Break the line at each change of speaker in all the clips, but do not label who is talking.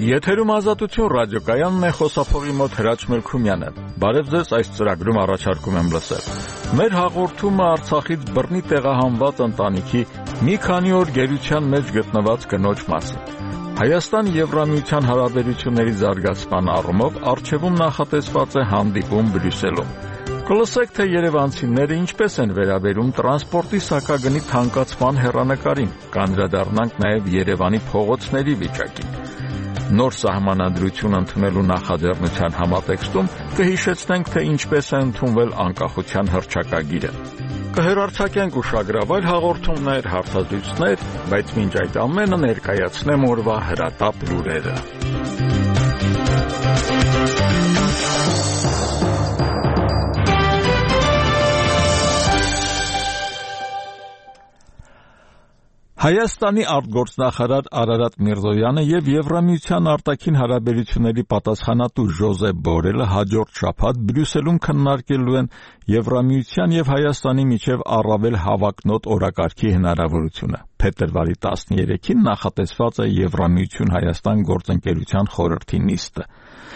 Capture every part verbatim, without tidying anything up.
Եթերում Ազատություն ռադիոկայանն է, խոսափողի մոտ Հրաչ Մելքումյանը։ Բարև ձեզ, այս ծրագրում առաջարկում եմ լսել մեր հաղորդումը Արցախից բռնի տեղահանված ընտանիքի մի քանի օր գերության մեջ գտնված կնոջ մասին։ Հայաստան-Եվրամիության հարաբերությունների զարգացման առումով առջևում նախատեսված է հանդիպում Բրյուսելում։ Կլսեք, թե երևանցիները ինչպես են վերաբերում տրանսպորտի սակագնի թանկացման հեռանկարին, կանդրադառնանք նաև Երևանի փողոցների վիճակին։ Նոր սահմանադրություն ընդունելու նախաձեռնության համատեքստում կհիշեցնենք, թե ինչպես է ընդունվել անկախության հռչակագիրը։ Կհեռարձակենք ուշագրավ հաղորդումներ, հարցազրույցներ, բայց մինչ այդ ամենը ներկայացնեմ օրվա հրատապ լուրերը։ Հայաստանի արտգործնախարար Արարատ Միրզոյանը եւ Եվրամիության արտաքին հարաբերությունների պատասխանատու Ժոզեփ Բորելը հաջորդ շաբաթ Բրյուսելում քննարկելու են Եվրամիության եւ Հայաստանի միջև առավել հավակնոտ օրակարգի հնարավորությունը։ Փետրվարի տասներեքին նախատեսված է Եվրամիություն-Հայաստան գործընկերության խորհրդի նիստը։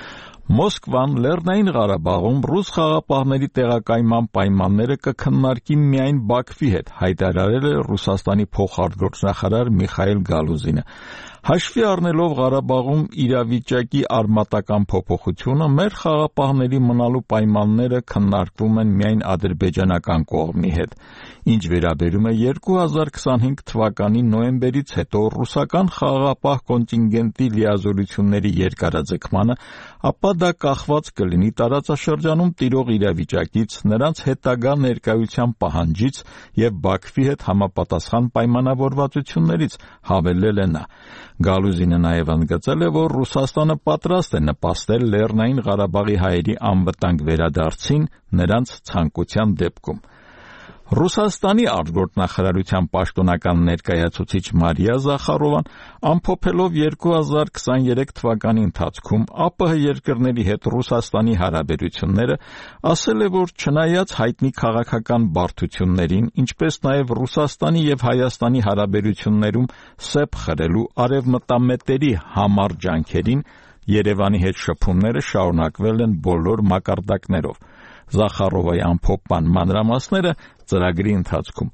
Մոսկվան Լեռնային Ղարաբաղում ռուս խաղապահների տեղակայման պայմանները կքննարկի միայն Բաքվի հետ, հայտարարել է Ռուսաստանի փոխարտգործնախարար Միխայել Գալուզինը։ Հաշվի առնելով Ղարաբաղում իրավիճակի արմատական փոփոխությունը, մեր խաղապահների մնալու պայմանները քննարկվում են միայն ադրբեջանական կողմի հետ։ Ինչ վերաբերում է երկու հազար քսանհինգ թվականի նոյեմբերից հետո ռուսական խաղապահ կոնտինգենտի լիազորությունների երկարաձգմանը, ապա դա կախված կլինի տարածաշրջանում տիրող իրավիճակից, նրանց հետագա ներկայության պահանջից եւ Բաքվի հետ համապատասխան պայմանավորվածություններից, հավելել է նա։ Գալուզինը նաև ընդգծել է, որ Ռուսաստանը պատրաստ է նպաստել Լեռնային Ղարաբաղի հայերի անվտանգ վերադարձին նրանց ցանկության դեպքում։ Ռուսաստանի արտգործնախարարության պաշտոնական ներկայացուցիչ Մարիա Զախարովան ամփոփելով երկու հազար քսաներեք թվականի ընթացքում ԱՊՀ երկրների հետ Ռուսաստանի հարաբերությունները, ասել է, որ չնայած հայտնի քաղաքական բարդություններին, ինչպես նաև Ռուսաստանի եւ Հայաստանի հարաբերություններում սեպ խրելու արևմտամետերի համառ ջանքերին, Երևանի հետ շփումները շարունակվել են բոլոր մակարդակներով։ Զախարովայի ամփոփման մանրամասները ծրագրի ընթացքում։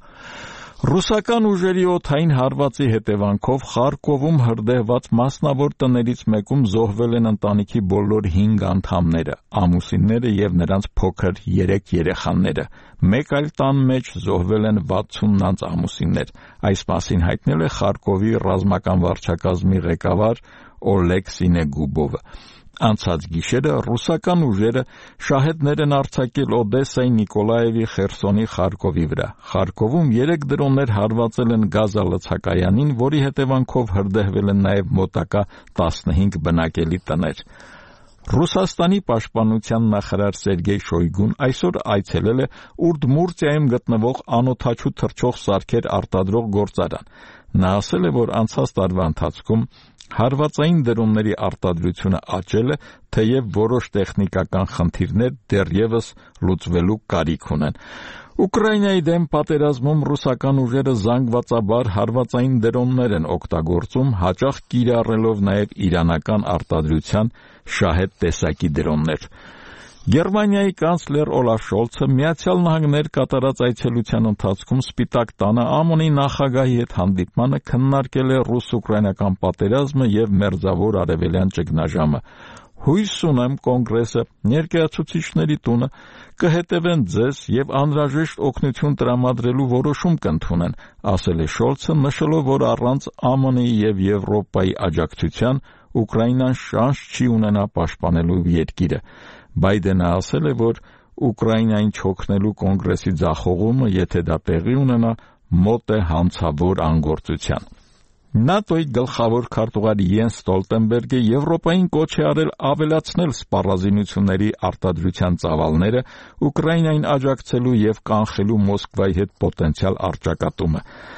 Ռուսական ուժերի օդային հարվածի հետևանքով Խարկովում հրդեհված մասնավոր տներից մեկում զոհվել են ընտանիքի բոլոր հինգ անդամները, ամուսինները եւ նրանց փոքր երեք երեխաները։ Մեկ այլ տան մեջ զոհվել են վաթսուն անց ամուսիններ։ Այս մասին հայտնել է Խարկովի ռազմական վարչակազմի ղեկավար Օլեգ Սինեգուբովը։ Անցած գիշերը ռուսական ուժերը շահեդներ են արձակել Օդեսայի, Նիկոլաևի, Խերսոնի, Խարկովի վրա։ Խարկովում երեք դրոններ հարվածել են գազալցակայանին, որի հետևանքով հրդեհվել են նաև մոտակա տասնհինգ բնակելի տներ։ Ռուսաստանի պաշտպանության նախարար Սերգեյ Շոյգուն այսօր այցելել է Ուրդմուրտիայում գտնվող անօդաչու թռչող սարքեր արտադրող գործարան։ Նա ասել է, որ անցած տարվա ընթացքում հարվածային դրոնների արտադրությունը աճել է, թեև որոշ տեխնիկական խնդիրներ դեռևս լուծվելու կարիք ունեն։ Ուկրաինայի դեմ պատերազմում ռուսական ուժերը զանգվածաբար հարվածային դրոններ են օգտագործում, հաճախ կիրառելով նաև իրանական արտադրության շահեդ տեսակի դրոններ։ Գերմանիայի կանցլեր Օլաֆ Շոլցը Միացյալ Նահանգներ կատարած այցելության ընթացքում Սպիտակ տանը ԱՄՆ-ի նախագահի հետ հանդիպմանը քննարկել է ռուս-ուկրաինական պատերազմը եւ մերձավոր արևելյան ճգնաժամը։ Հույս ունեմ Կոնգրեսը, ներկայացուցիչների տունը կհետևեն ձեզ եւ անհրաժեշտ օգնություն տրամադրելու որոշում կընդունեն, ասել է Շոլցը, նշելով, որ առանց ԱՄՆ-ի եւ Եվրոպայի աջակցության Ուկրաինան շանս չի ունենա պաշտպանելու երկիրը։ Բայդենը ասել է, որ Ուկրաինային չօգնելու կոնգրեսի ձախողումը, եթե դա տեղի ունենա, մոտ է հանցավոր անգործության։ ՆԱՏՕ-ի գլխավոր քարտուղար Յենս Ստոլտենբերգը Եվրոպային կոչ է արել ավելացնել սպառազինությունների արտադրության ծավալները, Ուկրաինային աջակցելու եւ կանխելու Մոսկվայի հետ պոտենցիալ առճակատումը։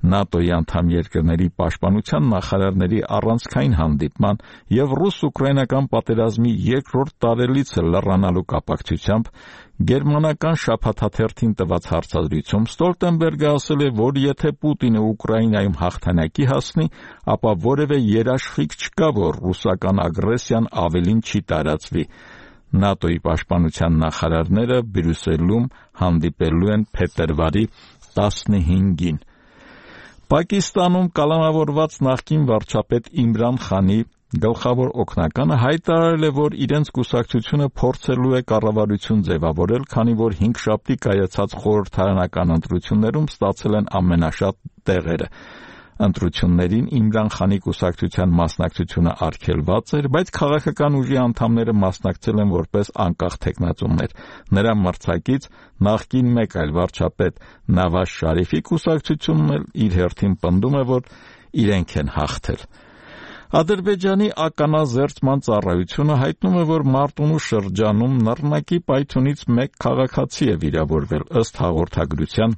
ՆԱՏՕ-ի անդամ երկրների պաշտպանության նախարարների առանցքային հանդիպման եւ ռուս-ուկրաինական պատերազմի երկրորդ տարելիցը լռանալու կապակցությամբ գերմանական շաբաթաթերթին տված հարցազրույցում Ստոլտենբերգը ասել է, որ եթե Պուտինը Ուկրաինայում հաղթանակի հասնի, ապա որևէ երաշխիք չկա, որ ռուսական ագրեսիան ավելին չի տարածվի։ ՆԱՏՕ-ի պաշտպանության նախարարները Բրյուսելում հանդիպելու են փետրվարի տասնհինգին։ Պակիստանում կալանավորված նախկին վարչապետ Իմրան Խանի գլխավոր օգնականը հայտարարել է, որ իրենց կուսակցությունը փորձելու է կառավարություն ձևավորել, քանի որ հինգշաբթի կայացած խորհրդարանական ընտրություններում ստացել են ամենաշատ տեղերը։ Ընտրություններին Իմրան Խանի կուսակցության մասնակցությունը արգելված էր, բայց քաղաքական ուժի անդամները մասնակցել են որպես անկախ թեկնածուներ։ Նրա մրցակից նախկին մեկ այլ վարչապետ Նավազ Շարիֆի կուսակցությունն էլ իր հերթին պնդում է, որ իրենք են հաղթել։ Ադրբեջանի ականազերծման ծառայությունը հայտնում է, որ Մարտունու շրջանում նռնակի պայթյունից մեկ քաղաքացի է վիրավորվել, ըստ հաղորդագրության։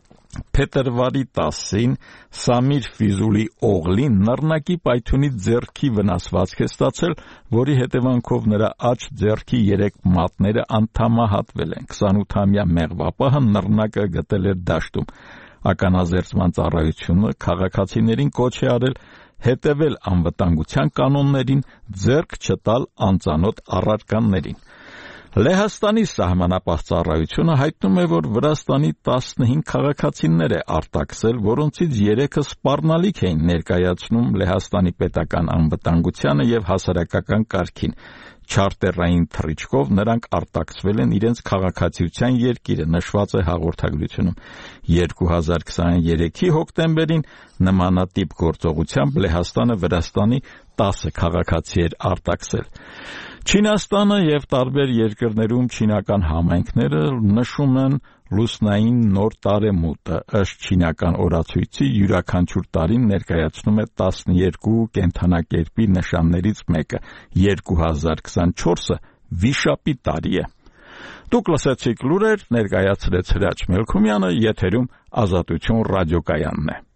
Փետրվարի տասին Սամիր Ֆիզուլի օղլին նռնակի պայթյունից ձեռքի վնասվածք է ստացել, որի հետևանքով նրա աջ ձեռքի երեք մատները անդամահատվել են։ քսանութամյա մեղվապահը նռնակը գտել էր դաշտում։ Ականազերծման ծառայությունը քաղաքացիներին կոչ է արել հետևել անվտանգության կանոններին, ձեռք չտալ անծանոթ առարկաներին։ Լեհաստանի սահմանապահ ծառայությունը հայտնում է, որ Վրաստանի տասնհինգ քաղաքացիներ է արտաքսել, որոնցից երեքը սպառնալիք էին ներկայացնում Լեհաստանի պետական անվտանգությանը եւ հասարակական կարգին։ Չարտերային թռիչքով նրանք արտաքսվել են իրենց քաղաքացիության երկիրը, նշված է հաղորդագրությունում։ երկու հազար քսաներեքի հոկտեմբերին նմանատիպ գործողությամբ Լեհաստանը Վրաստանի տասը քաղաքացի էր արտաքսել։ Չինաստանը եւ տարբեր երկրներում չինական համայնքները նշում են լուսնային նոր տարեմուտը, ըստ չինական օրացույցի յուրաքանչյուր տարին ներկայացնում է տասներկու կենդանակերպի նշաններից մեկը։ երկու հազար քսանչորսը վիշապի տարի է։ Դուք լսեցիք լուրեր, ներկայացրեց Հրաչ Մելքումյանը, եթերում Ազատություն ռադիոկայանն է։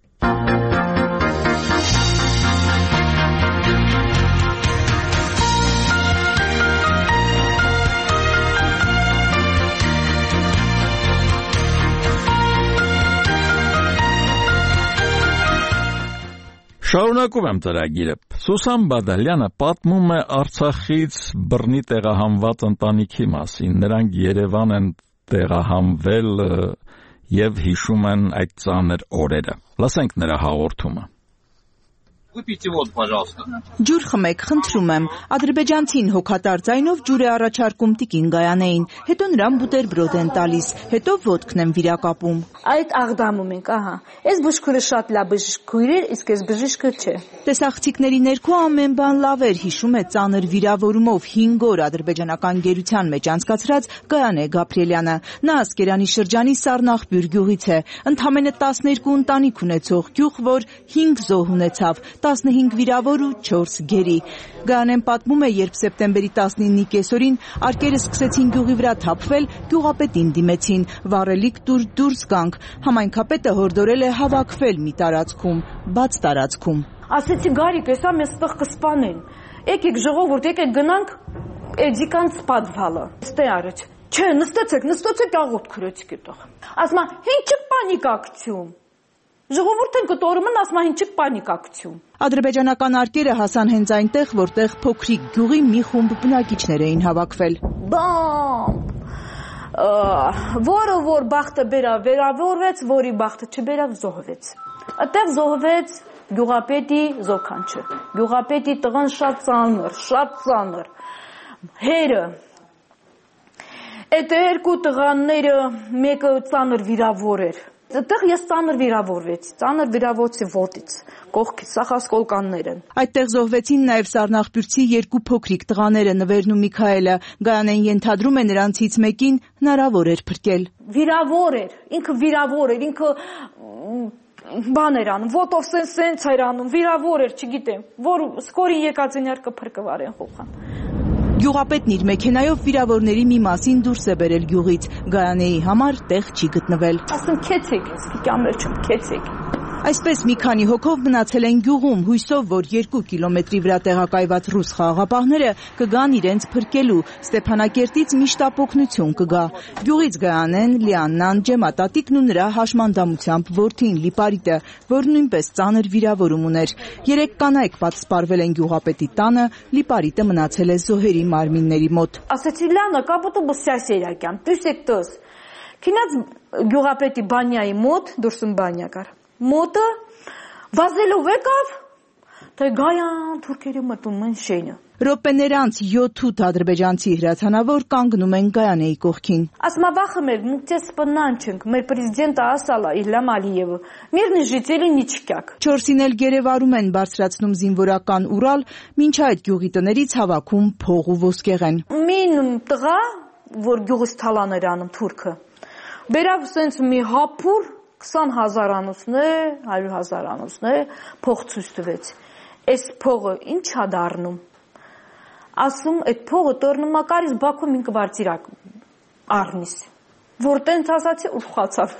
Շարունակում եմ ծրագիրը։ Սուսան Բադալյանը պատմում է Արցախից բռնի տեղահանված ընտանիքի մասին։ Նրանք Երևան են տեղահանվել եւ հիշում են այդ ծանր օրերը։ Լսենք նրա հաղորդումը։
Выпейте воду, пожалуйста.
Ջուր խմեք, խնդրում եմ։ Ադրբեջանցին հոգատար ձայնով ջուր է առաջարկում տիկին Գայանեին, հետո նրան բուտերբրոդ են տալիս, հետո ոտքն են վիրակապում։
Այդ աղդամում ենք, ահա։ Այս բժշկուրը շատ լավ բժշկուր էր, իսկ այս բժիշկը չէ։
Տեսախցիկների ներքո ամեն բան լավ էր, հիշում է ծանր վիրավորումով հինգ օր ադրբեջանական գերության մեջ անցկացրած Գայանե Գաբրիելյանը։ Նա Ասկերանի շրջանի Սառնախբյուր գյուղից է, ընդամենը տասներկու ընտանիք ունեցող գյուղ, որ հինգ զոհ ունեցավ, տասնհինգ վիրավոր ու չորս գերի։ Գայանեն պատմում է, երբ սեպտեմբերի տասնինի կեսօրին արկերը սկսեցին գյուղի վրա թափվել, գյուղապետին դիմեցին, վառելիք տուր դուրս գանք։ Համայնքապետը հորդորել է հավաքվել մի տարածքում, բաց տարածքում։
Ասեցի Գարիկ, էսա մեզ տեղ կսպանեն։ Եկեք ժողովուրդ, եկեք գնանք էդիկան սպադվալը։ Ստե արեց։ Չէ, նստեցեք, նստեցեք աղոտ քրեցիք այդտեղ։ Ասма, հին չեք պանիկակցում։ Ժողովուրդը կտորում են, ասма, հին չեք պանիկակցում։
Ադրբեջանական արկերը հասան հենց այնտեղ, որտեղ փոքրիկ գյուղի մի խումբ բնակիչներ էին հավաքվել։
Բամ։ Որը որ բախտը բերավ, վերավորվեց, որի բախտը չբերավ, զոհվեց։ Այդտեղ զոհվեց գյուղապետի զոքանչը։ Գյուղապետի տղան շատ ծանր, շատ ծանր։ Հերը։ Այդ երկու տղաները մեկը ծանր վիրավոր էր։ Այդտեղ ես ծանր վիրավորվեցի, ծանր վիրավորվեցի ոտից, կողքից, սախասկոլկանները։
Այդտեղ զոհվեցին նաև Սառնախբյուրցի երկու փոքրիկ տղաները, Նվերն ու Միքայելը։ Գայանեն ենթադրում է, նրանցից մեկին հնարավոր էր փրկել։
Վիրավոր էր, ինքը վիրավոր էր, ինքը բան էր անում, ոտով սենց էր անում, վիրավոր էր, չգիտեմ, որ սկորին եկած իներկը փրկվարեն խոխան։
Գյուղապետն իր մեքենայով վիրավորների մի մասին դուրս է բերել գյուղից։ Գայանեի համար տեղ չի գտնվել։
Ասում քեցեք, ինձ կամրջում, քեցեք։
Այսպես մի քանի հոգով մնացել են գյուղում, հույսով, որ երկու կիլոմետրի վրա տեղակայված ռուս խաղաղապահները կգան իրենց փրկելու, Ստեփանակերտից միշտ օգնություն կգա։ Գյուղից Գայանեն, Լիաննան, Ջեմատատիկն ու նրա հաշմանդամությամբ որդին Լիպարիտը, որ նույնպես ծանր վիրավորում ուներ։ Երեք կանայք պատսպարվել են գյուղապետի տանը, Լիպարիտը մնացել է զոհերի մարմինների մոտ։
Ասացի Լիանա, կապուտը բսյասերակյան, տուսեկտոս։ Քինած գյուղապետի բանյայի մոտ, դուրսում բանյա կար։ Մոտը վազելով եկավ, թե Գայան թուրքերի մտում են շենը։
Րոպեներ անց յոթ-ութ ադրբեջանցի հրացանավոր կանգնում են Գայանեի կողքին։
Ասма վախմեր, մուկտե սպնանչենք, մեր պրեզիդենտը ասալա Իլհամ Ալիևը, միրնի ժители նիչկյակ։ Չորսին էլ գերեվարում են բարձրացնում զինվորական Ուրալ, մինչ այդ գյուղի տներից հավաքում փող ու ոսկեղեն։ Մին տղա, որ գյուղից թալաներ անում թուրքը, բերավ սենց մի հապուր քսան հազար անուսն է, հարյուր հազար անուսն է, փող ցույց տվեց։ Այս փողը ինչ ա դառնում։ Ասում այդ փողը տորնում ակարից Բաքու ինքը վարձիրակ առնիս։ Որ տենց ասացի ուրխացավ։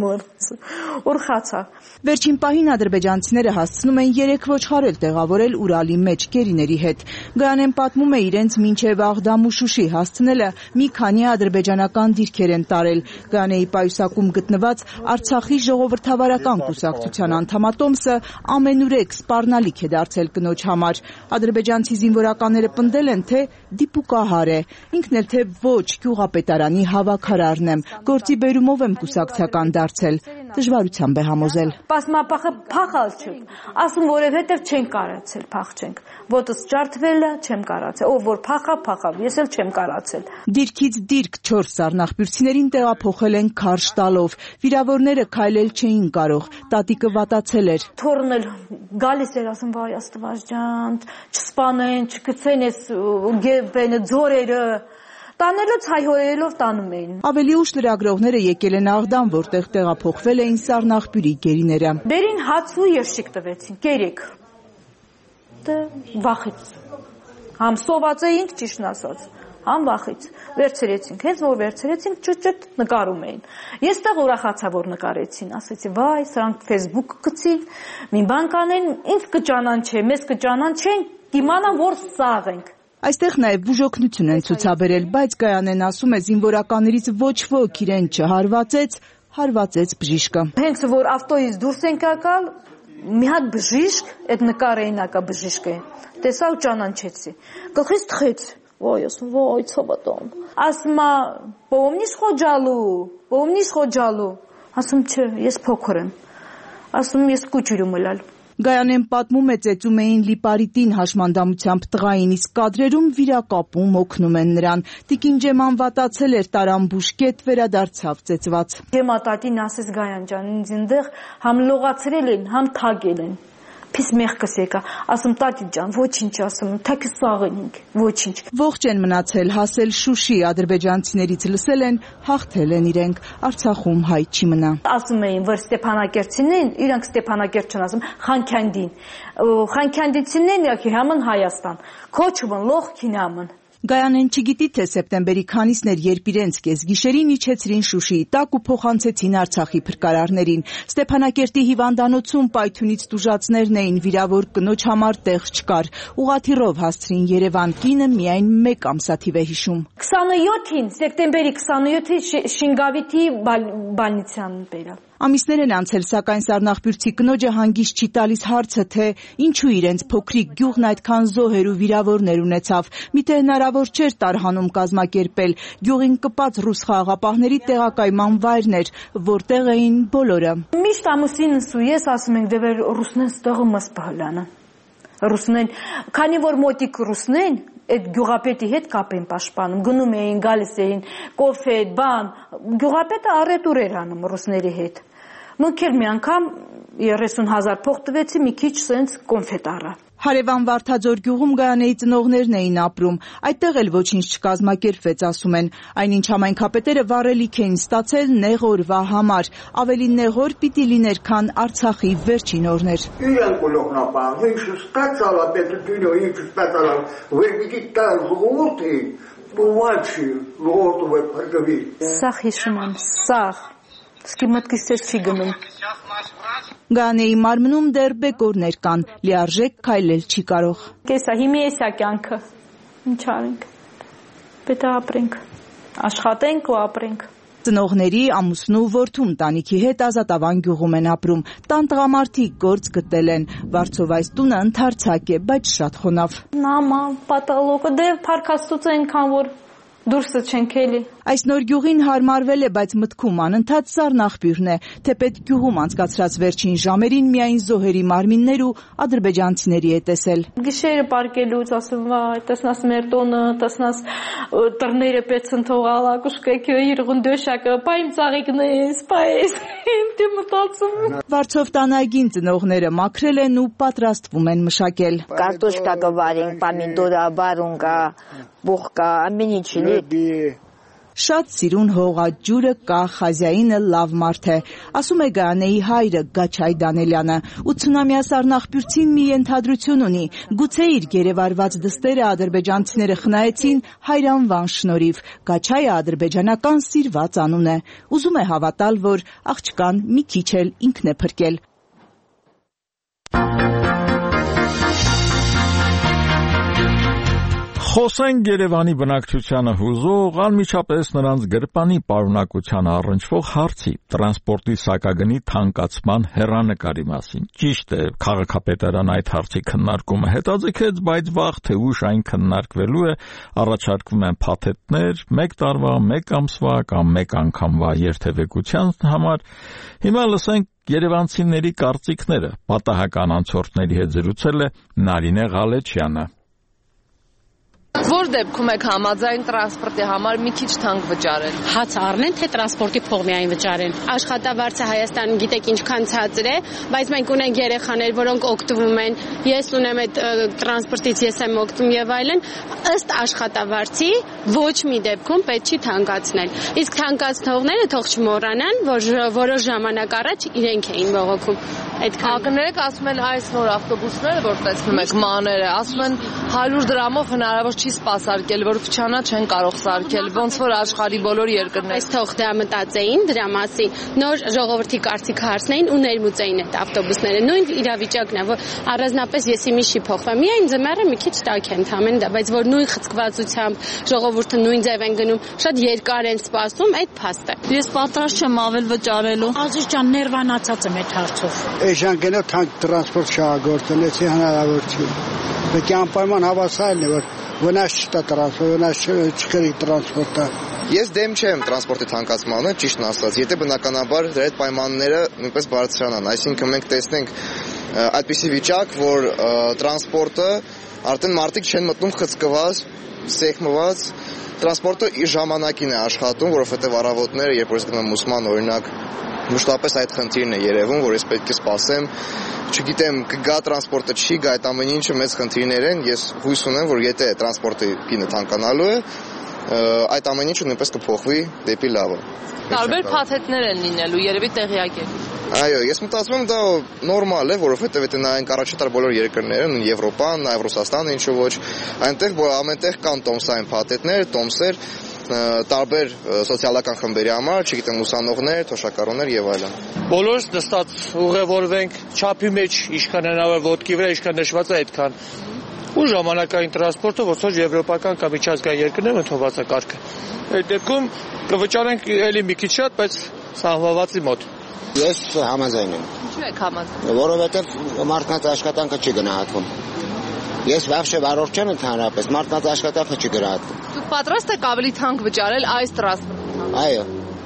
Վերջին պահին ադրբեջանցիները հասցնում են երեք ոչխարել տեղավորել Ուրալի մեջ գերիների հետ։ Գայանեն պատմում է իրենց մինչև Աղդամ ու Շուշի հասցնելը մի քանի ադրբեջանական դիրքեր են տարել։ Գայանեի պայուսակում գտնված Արցախի ժողովրդավարական կուսակցության անդամատոմսը ամենուրեք սպառնալիք է դարձել կնոջ համար։ Ադրբեջանցի զինվորականները պնդել են, թե դիպուկահար է, ինքն էլ թե ոչ գյուղապետարանի հավաքարարն եմ, գործի բերումով եմ կուսակցական դարձել, դժվարությամբ է համոզել։ Պասմապախը փախալ չենք, ասում որևէտև չենք կարացել փախչենք, ոտս ջարդվել է, չեմ կարացել, ով որ փախա, փախավ, ես էլ չեմ կարացել։ Դիրքից դիրք չորս սառնախբյուրցիներին տեղափոխել են քարշ տալով, վիրավորները քայլել չէին կարող, տատիկը վատացել էր։ Թորն էլ գալիս էր ասում, վայ Աստված ջան, չսպանեն, չգցեն այս գեբենը ձորերը։ Տանելուց հայհոյելով տանում էին։ Ավելի ուշ լրագրողները եկել են Աղդամ, որտեղ տեղափոխվել էին սառնախբյուրի գերիները։ Բերին հաց ու երշիկ տվեցին, կերեք։ Դե վախից։ Համ սոված էինք, ճիշտն ասած, համ վախից։ Վերցրեցինք, հենց որ վերցրեցինք, ճուտ-ճուտ նկարում էին։ Ես տեղ ուրախացա, որ նկարեցին, ասեցի, վայ, սրանք Facebook գցին, մի բան կանեն, ինձ կճանաչեն, մեզ կճանաչեն, կիմանան, որ սաղ ենք։ Այստեղ նաև բուժօգնություն են ցուցաբերել, բայց Գայանեն ասում է զինվորականներից ոչ ոք իրեն չհարվածեց, հարվածեց բժիշկը։ Հենց որ ավտոյից դուրս ենք եկալ, մի հատ բժիշկ, այդ նկարեինակա բժիշկը, տեսա ու ճանաչեցի։ Գլխից թխեց, ոյ, ասում, ոյ, ցավատոն։ Ասում է, «Պոմնիս խոջալու, պոմնիս խոջալու»։ Ասում, չէ, ես փոքր եմ։ Ասում, ես կուճիրում ելալ։ Գայանեն պատմում է ծեծում էին Լիպարիտին հաշմանդամությամբ տղային, իսկ կադրերում վիրակապում օգնում են նրան։ Տիկին Ջեման վատացել էր, տարան բուժկետ, վերադարձավ ծեծված։ Ջեմատատին ասես Գայան ջան, ինձ այնտեղ համ լողացրել են, համ թագել են։ Փիս մեղքս եկա, ասում տատի ջան, ոչինչ ասում, թեքը սաղենք, ոչինչ։ Ողջ են մնացել, հասել Շուշի, ադրբեջանցիներից լսել են, հաղթել են իրենք, Արցախում հայ չի մնա։ Ասում էին, որ Ստեփանակերտցիներն, իրանք Ստեփանակերտ չեն ասում, Խանքանդին, Խանքանդիցիներն եկի համն Հայաստան, քոչվն լող քինամն։ Գայանեն չգիտի, թե սեպտեմբերի քանիսն էր, երբ իրենց կեսգիշերին իջեցրին Շուշիի տակ ու փոխանցեցին Արցախի փրկարարներին։ Ստեփանակերտի հիվանդանոցում պայթյունից տուժածներն էին, վիրավոր կնոջ համար տեղ չկար։ Ուղղաթիռով հասցրին Երևան, կինը միայն մեկ ամսաթիվ է հիշում։ քսանույոթին, սեպտեմբերի քսանույոթին Շինգավիթի բալնիցիան բերալ։ Ամիսներ են անցել, սակայն սառնախբյուրցի կնոջը հանգիստ չի տալիս հարցը, թե ինչու իրենց փոքրիկ գյուղն այդքան զոհեր ու վիրավորներ ունեցավ։ Միթե հնարավոր չէր տարհանում կազմակերպել։ Գյուղին կպած ռուս խաղաղապահների տեղակայման վայրն էր, որտեղ էին բոլորը։ Միշտ ամուսինս ու ես ասում ենք, դե ռուսնեն ստողը մս բհլանը։ Ռուսնեն, քանի որ մոտիկ ռուսնեն, այդ գյուղապետի հետ կապ են պաշտպանում, գնում էին, գալիս էին, կոֆե, բան, գյուղապետը առետուր էր անում ռուսների հետ։ Մնքեր մի անգամ երեսուն հազար փող տվեցի, մի քիչ սենց կոնֆետ առա։ Հարևան Վարդաձոր գյուղում Գայանեի ծնողներն էին ապրում, այդտեղ էլ ոչինչ չկազմակերպվեց, ասում են, այնինչ համայնքապետերը վառելիք էին ստացել նեղ օրվա համար, ավելի նեղ օր պիտի լիներ, քան Արցախի վերջին օրն էր։
Իրենք գլոխնապահ, ինչ ստացալ, պետությունը ինչ ստացալ, որ պիտի տալ ժողովուրդի, բուվաչի, ժողովուրդը փրկվի։ Սաղ հիշում եմ, սաղ, սկի մտքից չի գնում։
Գանեի մարմնում դեռ բեկորներ կան, լիարժեք քայլել չի կարող։
Կեսա հիմի էսա կյանքը։ Ինչ արենք։ Պետք է ապրենք։ Աշխատենք ու ապրենք։
Ծնողների, ամուսնու, որդու ընտանիքի հետ Ազատավան գյուղում են ապրում։ Տան տղամարդիկ գործ գտել են։ Վարձով այս տունը ընդարձակ է, բայց շատ խոնավ։
Նամա, պատալոկը դե փարքաստուց այնքան որ դուրսը չենք էլի։
Այս նոր գյուղին հարմարվել է, բայց մտքում անընդհատ սառնախբյուրն է, թեպետ գյուղում անցկացրած վերջին ժամերին միայն զոհերի մարմիններ ու ադրբեջանցիների է տեսել։
Գիշերը պարկելուց ասում, վայ, տեսնաս մեր տոնը, տեսնաս տրները պես ընթողալ, ակուշկեքյո իրղուն դոշակը, պայմ ծաղիկնես, պայես, ինտի մտածում։
Վարձով տանագին ծնողները մաքրել են ու պատրաստվում են մշակել։
Կարտոշկա կվարենք, պամիդորա, բարունկա, բուխկա, ամեն ինչի։
Շատ սիրուն հողաջուրը կա, Խազյայինը լավ մարդ է, ասում է Գայանեի հայրը Գաչայ Դանելյանը, ութսունամյա սառնախբյուրցին մի ենթադրություն ունի, գուցե իր գերեվարված դստերը ադրբեջանցիները խնայեցին հայրանվան շնորհիվ, Գաչայը ադրբեջանական սիրված անուն է, ուզում է հավատալ, որ աղջկան մի քիչ էլ ինքն է փրկել։
Խոսենք Երևանի բնակչությանը հուզող, անմիջապես նրանց գրպանի պարունակությանը առնչվող հարցի, տրանսպորտի սակագնի թանկացման հեռանկարի մասին։ Ճիշտ է, քաղաքապետարան այդ հարցի քննարկումը հետաձգեց, բայց վաղ թե ուշ այն քննարկվելու է, առաջարկվում են փաթեթներ, մեկ տարվա, մեկ ամսվա կամ մեկ անգամվա երթևեկության համար։ Հիմա լսենք երևանցիների կարծիքները։ Պատահական անցորդների հետ զրուցել է Նարինե Ղալեչյանը։
Որ դեպքում եք համաձայն տրանսպորտի համար մի քիչ թանկ վճարել։
Հաց առնեն, թե տրանսպորտի փող միայն վճարեն։ Աշխատավարձը Հայաստանում գիտեք ինչքան ցածր է, բայց մենք ունենք երեխաներ, որոնք օգտվում են։ Ես ունեմ այդ տրանսպորտից, ես եմ օգտվում եւ այլն։ Ըստ աշխատավարձի ոչ մի դեպքում պետք չի թանկացնել։ Իսկ թանկացնողները թող չմոռանան, որ որոշ ժամանակ առաջ իրենք էին բողոքում։ Այդքան
ակներեք ասում են այս նոր ավտոբուսները, որ տեսնում եք մաները, ասում են հարյուր դրամով հնարավոր չի սպասարկել, որ փչանա չեն կարող սարքել, ոնց որ աշխարհի բոլոր երկրները։
Այս թող դա մտածեին դրա մասին, նոր ժողովրդի կարծիքը հարցնեին ու ներմուծեին այդ ավտոբուսները։ Նույն իրավիճակն է, որ առանձնապես եսի մի չի փոխվել։ Միայն ձմեռը մի քիչ տաք են թամեն դա, բայց որ նույն խցկվածությամբ ժողովուրդը նույն ձև են գնում, շատ երկար են սպասում, այդ փաստ է։
Ես պատրաստ չեմ ավել վճարելու։
Ազիզ ջան, ներվանացած եմ այդ հարցով։
Էժան գնա թանկ տրանսպորտ շահագործելեցի հնարավոր չի։ Պետք է անպայման հավասարն է, որ վնաս չտա տրանսպորտ, վնաս չկրի տրանսպորտը։
Ես դեմ չեմ տրանսպորտի թանկացմանը, ճիշտն ասած, եթե բնականաբար դրա այդ պայմանները նույնպես բարձրանան, այսինքն մենք տեսնենք այդպիսի վիճակ, որ տրանսպորտը արդեն մարդիկ չեն մտնում խցկված, սեղմված, տրանսպորտը իր ժամանակին է աշխատում, որովհետև առավոտները, երբ որ ես գնում ուսման, օրինակ, մշտապես այդ խնդիրն է երևում, որ ես պետք է սպասեմ, չգիտեմ, կգա տրանսպորտը, չի գա, այդ ամեն ինչը մեծ խնդիրներ են, ես հույս ունեմ, որ եթե տրանսպորտի գինը թանկանալու է, այդ ամեն ինչը նույնպես կփոխվի դեպի լավը։
Տարբեր փաթեթներ են լինելու, երևի տեղյակ եք։
Այո, ես մտածում եմ դա նորմալ է, որովհետև եթե նայենք առաջատար բոլոր երկրները, նույն Եվրոպան, նաև Ռուսաստանը, ինչու ոչ, այնտեղ ամենտեղ կան տոմսային փաթեթներ, տոմսեր, տարբեր սոցիալական խմբերի համար, չգիտեմ, ուսանողներ, թոշակառուներ եւ այլն։
Բոլորս նստած ուղևորվենք չափի մեջ, ինչքան հնարավոր ոտքի վրա, ինչքան նշված է այդքան։ Ու ժամանակային տրանսպորտը, ոչ թե եվրոպական կամ միջազգային երկրներում ընդունված է կարգը։ Այդ դեպքում կվճարենք էլի մի քիչ շատ, բայց սահմանվածի մոտ։
Ես համաձայն եմ։
Ինչու եք համաձայն։
Որովհետև մարդկանց աշխատանքը չի գնահատվում։ Ես վաղշե վարորդ չեմ ընդհանրապես, մարդկանց աշխատանքը չի գնահատվում։
Դուք պատրաստ եք ավելի թանկ վճարել այս տրանսպորտի։
Այո։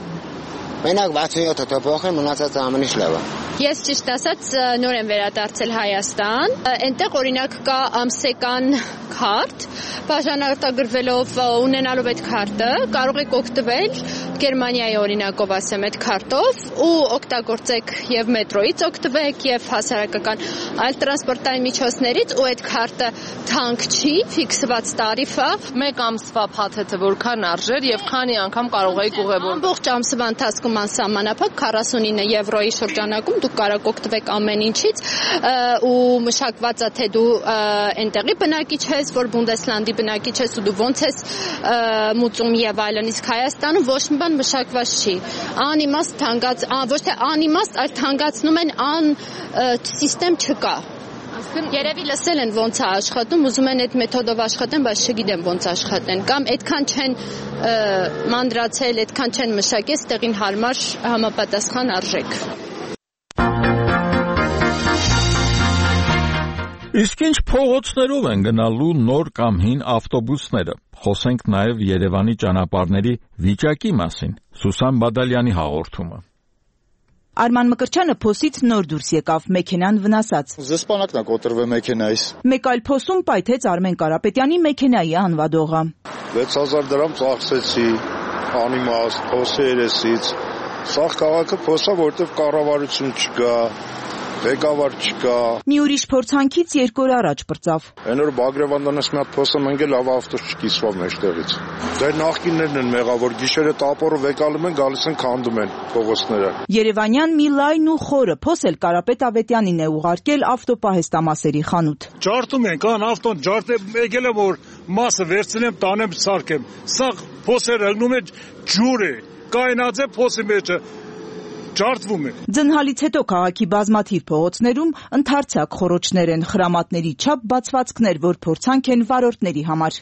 Մենակ վաթսունյոթը թափոխեն, մնացածը ամեն ինչ լավ է։
Ես ճիշտ ասած նոր եմ վերադարձել Հայաստան, այնտեղ օրինակ կա ամսեկան քարտ, բաժանորդագրվելով ունենալով այդ քարտը կարող եք օգտվել Գերմանիայի օրինակով ասեմ այդ քարտով ու օգտագործեք եւ մետրոյից օգտվեք եւ հասարակական այլ տրանսպորտային միջոցներից ու այդ քարտը թանկ չի, ֆիքսված տարիֆ է։
Մեկ ամսվա փաթեթը որքան արժեր եւ քանի անգամ կարող եք ուղևորվել։
Ամբողջ ամսվա ընթացքում անսահմանափակ քառասունինը եվրոյի շրջանակում դուք կարող օգտվեք ամեն ինչից ու մշակված է թե դու այնտեղի բնակիչ ես, որ Բունդեսլանդի բնակիչ ես ու դու ոնց ես մուծում եւ այլն, իսկ Հայաստանում ոչ մի բան բան մշակված չի։ Անիմաստ թանկաց, ոչ թե անիմաստ, այլ թանկացնում են ան սիստեմ չկա։ Երևի լսել են ոնց է աշխատում, ուզում են այդ մեթոդով աշխատեն, բայց չգիտեմ ոնց աշխատեն, կամ այդքան չեն մանրացել, այդքան չեն մշակել տեղին հարմար համապատասխան արժեք։
Իսկ ինչ փողոցներով են գնալու նոր կամ հին ավտոբուսները։ Խոսենք նաև Երևանի ճանապարհների վիճակի մասին։ Սուսան Բադալյանի հաղորդումը։
Արման Մկրտչյանը փոսից նոր դուրս եկավ, մեքենան վնասած։
Զսպանակն է կոտրվել մեքենայից։
Մեկ այլ փոսում պայթեց Արմեն Կարապետյանի մեքենայի անվադողը։
վեց հազար դրամ ծախսեցի, անիմաստ, փոսի երեսից։ Սա քաղաքը փոսա, որտեղ կառավարություն չկա, ղեկավար չկա։
Մի ուրիշ փորձանքից երկու օր առաջ բրծավ։
Այն օր Բագրևանյանից մի հատ փոսը մնգել լավ ավտոս չկիսվավ մեջտեղից։ Դեր նախկիններն են մեղավոր, գիշերը տապորը վեկալում են, գալիս են քանդում են փողոցները։
Երևանյան մի լայն ու խորը փոս էլ Կարապետ Ավետյանին է ուղարկել ավտոպահեստամասերի խանութ։
Ջարդում են, կան ավտոն ջարդեմ, եկել եմ որ մասը վերցնեմ, տանեմ, սարքեմ։ Սա փոսերը հղնում են ջուր է, կայնած է փոսի մեջը։ Ջարդվում է։
Ձնհալից հետո քաղաքի բազմաթիվ փողոցներում ընդարձակ խոռոչներ են, խրամատների չափ բացվածքներ, որ փորձանք են վարորդների համար։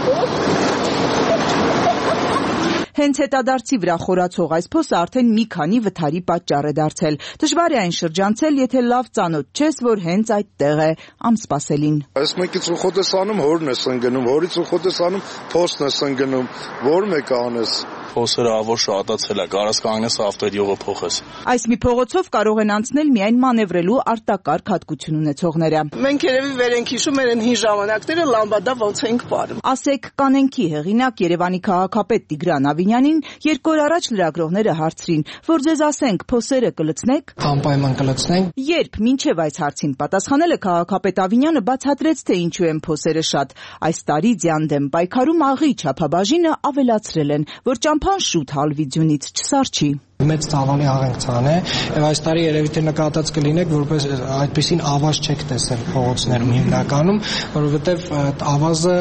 Հենց հետադարձի վրա խորացող այս փոսը արդեն մի քանի վթարի պատճառ է դարձել։ Դժվար է այն շրջանցել, եթե լավ ծանոթ չես, որ հենց այդտեղ է, ամսպասելին։
Այս մեկից ուխոտ ես անում, հորն ես ընկնում, հորից ուխոտ ես անում, փոսն ես ընկնում, որ մեկը անես։
Փոսերը ավոր շատացել է, կարաս կանգնես ավտոյի յուղը փոխես։
Այս մի փողոցով կարող են անցնել միայն մանևրելու արտակարգ հատկություն ունեցողները։
Մենք երևի վեր ենք հիշում մեր հին ժամանակները լամբադա ոնց ենք վարում։
Ասեք կանենքի հեղինակ Երևանի քաղաքապետ Տիգրան Ավինյանին երկու օր առաջ լրագրողները հարցրին, որ ձեզ ասենք փոսերը կլցնեք։
Անպայման կլցնենք։
Երբ մինչև այս հարցին պատասխանելը քաղաքապետ Ավինյանը բացատրեց, թե ինչու են փոսերը շատ։ Այս տարի ձյան դեմ պայքարում աղի չափաբաժինը ավելացրել են, որ ճամփան շուտ հալվի ձյունից չսարչի։
Մեծ ցավալի աղենքցան է, եւ այս տարի երևի թե նկատած կլինեք, որպես այդպեսին ավազ չեք տեսել փողոցներում հիմնականում, որովհետեւ ավազը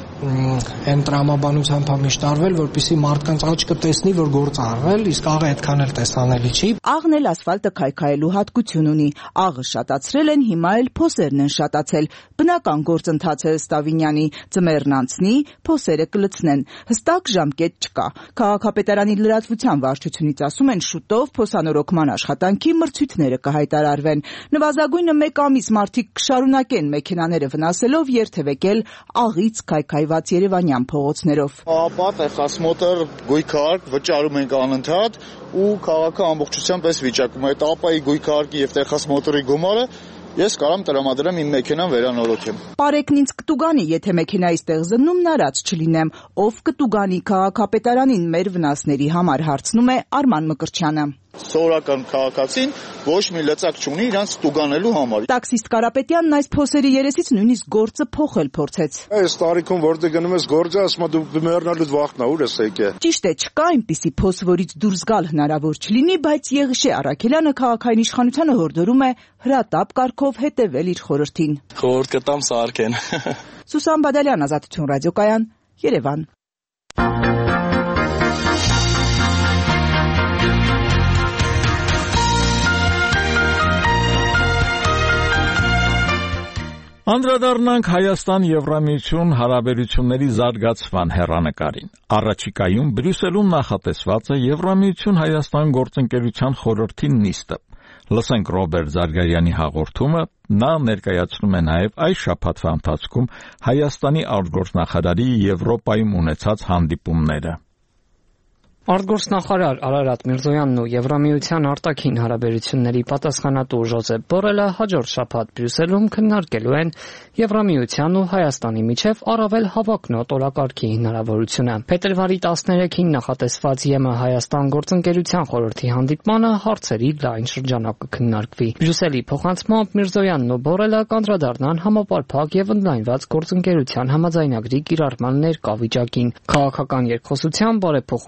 այն տրամաբանությամբ է միշտ արվել, որպեսզի մարդկանց աչքը տեսնի, որ գործ արվել, իսկ աղը այդքան էլ տեսանելի չի։
Աղն էլ ասֆալտը քայքայելու հատկություն ունի։ Աղը շատացրել են, հիմա էլ փոսերն են շատացել։ Բնական գործընթաց է ըստ Ավինյանի, ձմեռն անցնի, փոսերը կլցնեն։ Հստակ ժամկետ չկա։ Քաղաքապետարանի լրատվության վարչությունից ասում են, շուտով փոսանորոգման աշխատանքի մրցույթները կհայտարարվեն։ Նվազագույնը մեկ ամիս մարդիկ կշարունակեն մեքենաները վնասելով երթևեկել աղից քայքայ Երևանյան փողոցներով։
Ապա տեղասմոտր գույքարկ վճարում ենք անընդհատ ու քաղաքը ամբողջությամբ էս վիճակում է։ Այդ ապայի գույքարկի եւ տեղասմոտորի գումարը ես կարամ տրամադրեմ իմ մեքենան վերանորոգեմ։
Պարեկն ինձ կտուգանի, եթե մեքենայից տեղ զննում նարած չլինեմ, ով կտուգանի քաղաքապետարանին մեր վնասների համար, հարցնում է Արման Մկրտչյանը։
Սովորական քաղաքացին ոչ մի լծակ չունի իրանց տուգանելու համար։
Տաքսիստ Կարապետյանն այս փոսերի երեսից նույնիսկ գործը փոխել փորձեց։
Այս տարիքում որտեղ գնում ես գործը, ասում է դու մեռնալուց վախն է, ուր ես եկել։
Ճիշտ է, չկա այնպիսի փոս, որից դուրս գալ հնարավոր չլինի, բայց Եղիշե Առաքելյանը քաղաքային իշխանությանը հորդորում է հրատապ կարգով հետևել իր խորհրդին։
Խորհուրդ կտամ սարքեն։
Սուսան Բադալյան, Ազատություն ռադիոկայան, Երևան։
Անդրադառնանք Հայաստան-Եվրամիություն հարաբերությունների զարգացման հեռանկարին։ Առաջիկայում Բրյուսելում նախատեսված է Եվրամիություն-Հայաստան գործընկերության խորհրդի նիստը։ Լսենք Ռոբերտ Զարգարյանի հաղորդումը, նա ներկայացնում է նաև այս շաբաթվա ընթացքում Հայաստանի արտգործնախարարի Եվրոպայում ունեցած հանդիպումները։
Արտգործնախարար Արարատ Միրզոյանն ու Եվրամիության արտաքին հարաբերությունների պատասխանատու Ժոզեփ Բորելը հաջորդ շաբաթ Բրյուսելում քննարկելու են Եվրամիության ու Հայաստանի միջև առավել հավակնոտ օրակարգի հնարավորությունը։ Փետրվարի տասներեքին նախատեսված ԵՄ-Հայաստան գործընկերության խորհրդի հանդիպմանը հարցերի լայն շրջանակ կքննարկվի։ Բրյուսելի փոխանցմամբ Միրզոյանն ու Բորելը կանդրադառնան համապարփակ եւ ընդլայնված գործընկերության համաձայնագրի կիրառման ներկա վիճակին, քաղաքական երկխոսության բարեփոխումների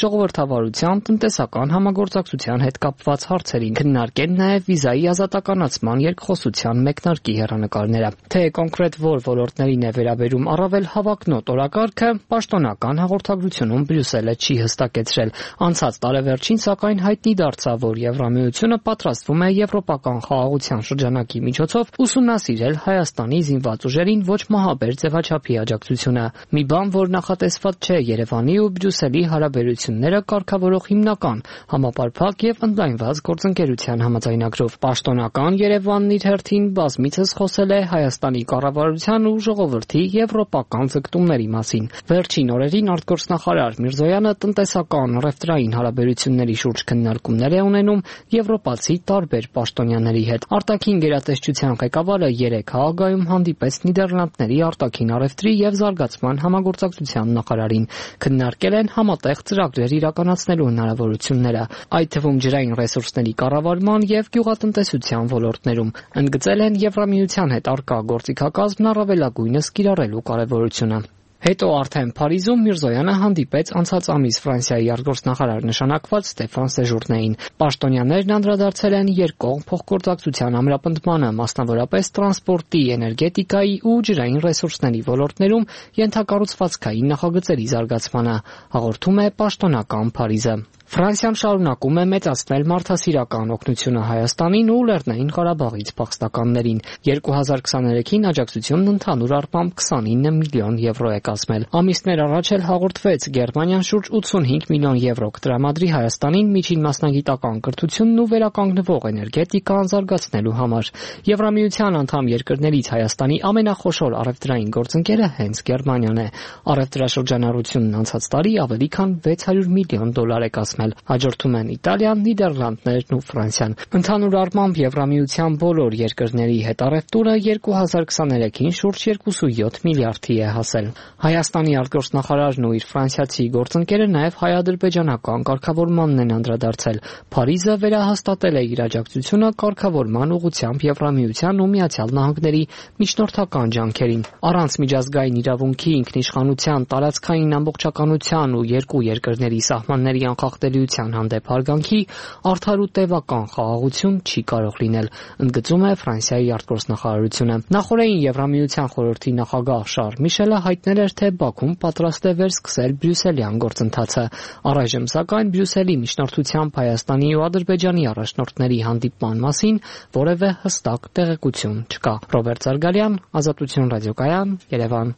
ժողովրդավարության, տնտեսական համագործակցության հետ կապված հարցերին, քննարկեն նաև վիզայի ազատականացման երկխոսության մեկնարկի հեռանկարները։ Թե կոնկրետ որ ոլորտներին է վերաբերում առավել հավակնոտ օրակարգը, պաշտոնական հաղորդագրությունում Բրյուսելը չի հստակեցրել։ Անցած տարեվերջին, սակայն, հայտնի դարձավ, որ Եվրամիությունը պատրաստվում է եվրոպական խաղաղության շրջանակի միջոցով ուսումնասիրել Հայաստանի զինված ուժերին ոչ մահաբեր ձևաչափի աջակցությունը։ Մի բան, որ նախատեսված չէ Երևանի ու Բրյուսելի հարաբերությունները կարգավորող հիմնական, համապարփակ եւ ընդլայնված գործընկերության համաձայնագրով։ Պաշտոնական Երևանն իր հերթին բազմիցս խոսել է Հայաստանի կառավարության ու ժողովրդի եվրոպական ձգտումների մասին։ Վերջին օրերին արտգործնախարար Միրզոյանը տնտեսական առևտրային հարաբերությունների շուրջ քննարկումներ է ունենում եվրոպացի տարբեր պաշտոնյաների հետ։ Արտաքին գերատեսչության ղեկավարը երեկ Հաագայում հանդիպեց Նիդերլանդների արտաքին առևտրի եւ զարգացման համագործակցության նախարարին։ Քննարկել են համատեղ ծրագրեր իրականացնելու հնարավորությունները, այդ թվում ջրային ռեսուրսների կառավարման եւ գյուղատնտեսության ոլորտներում։ Ընդգծել են Եվրամիության հետ առկա գործիքակազմն առավելագույնս կիրառելու կարեւորությունը։ Հետո արդեն Փարիզում Միրզոյանը հանդիպեց անցած ամիս Ֆրանսիայի արտգործնախարար նշանակված Ստեֆան Սեժուրնեին։ Պաշտոնյաներն անդրադարձել են երկկողմ փոխգործակցության ամրապնդմանը, մասնավորապես տրանսպորտի, էներգետիկայի ու ջրային ռեսուրսների ոլորտներում ենթակառուցվածքային նախագծերի զարգացմանը, հաղորդում է պաշտոնական Փարիզը։ Ֆրանսիան շարունակում է մեծացնել մարդասիրական օգնությունը Հայաստանին ու Լեռնային Ղարաբաղից փախստականներին։ երկու հազար քսաներեքին աջակցությունն ընդհանուր առմամբ քսանինը միլիոն եվրո է կազմել։ Ամիսներ առաջ էլ հաղորդվեց Գերմանիան շուրջ ութսունհինգ միլիոն եվրո կտրամադրի Հայաստանին միջին մասնագիտական կրթությունն ու վերականգնվող էներգետիկան զարգացնելու համար։ Եվրամիության անդամ երկրներից Հայաստանի ամենախոշոր առևտրային գործընկերը հենց Գերմանիան է։ Առևտրաշրջանառությունն անցած տարի ավելի քան վեց հարյուր միլիոն դոլար է կազմել։ Հաջորդում են Իտալիան, Նիդերլանդներն ու Ֆրանսիան։ Ընդհանուր առմամբ Եվրամիության բոլոր երկրների հետ առևտուրը երկու հազար քսաներեքին շուրջ երկուսույոթ միլիարդի է հասել։ Հայաստանի արտգործնախարարն ու իր ֆրանսիացի գործընկերը նաև հայ-ադրբեջանական կարգավորմանն են անդրադարձել։ Փարիզը վերահաստատել է իր աջակցությունը կարգավորման ուղղությամբ Եվրամիության ու Միացյալ Նահանգների միջնորդական ջանքերին։ Առանց միջազգային իրավունքի, ինքնիշխանության, տարածքային ամբողջականության ու երկու երկրների սահմանների անխախտելիության հանդեպ հարգանքի արդար ու տևական խաղաղություն չի կարող լինել, ընդգծում է Ֆրանսիայի արտգործնախարարությունը։ Նախորդին Եվրամիության խորհրդի նախագահ Շարլ Միշելը հայտնել էր, թե Բաքուն պատրաստ է վերսկսել բրյուսելյան գործընթացը։ Առայժմ սակայն Բրյուսելի միջնորդությամբ Հայաստանի ու Ադրբեջանի առաջնորդների հանդիպման մասին որևէ հստակ տեղեկություն չկա։ Ռոբերտ Զարգալյան, Ազատություն ռադիոկայան, Երևան։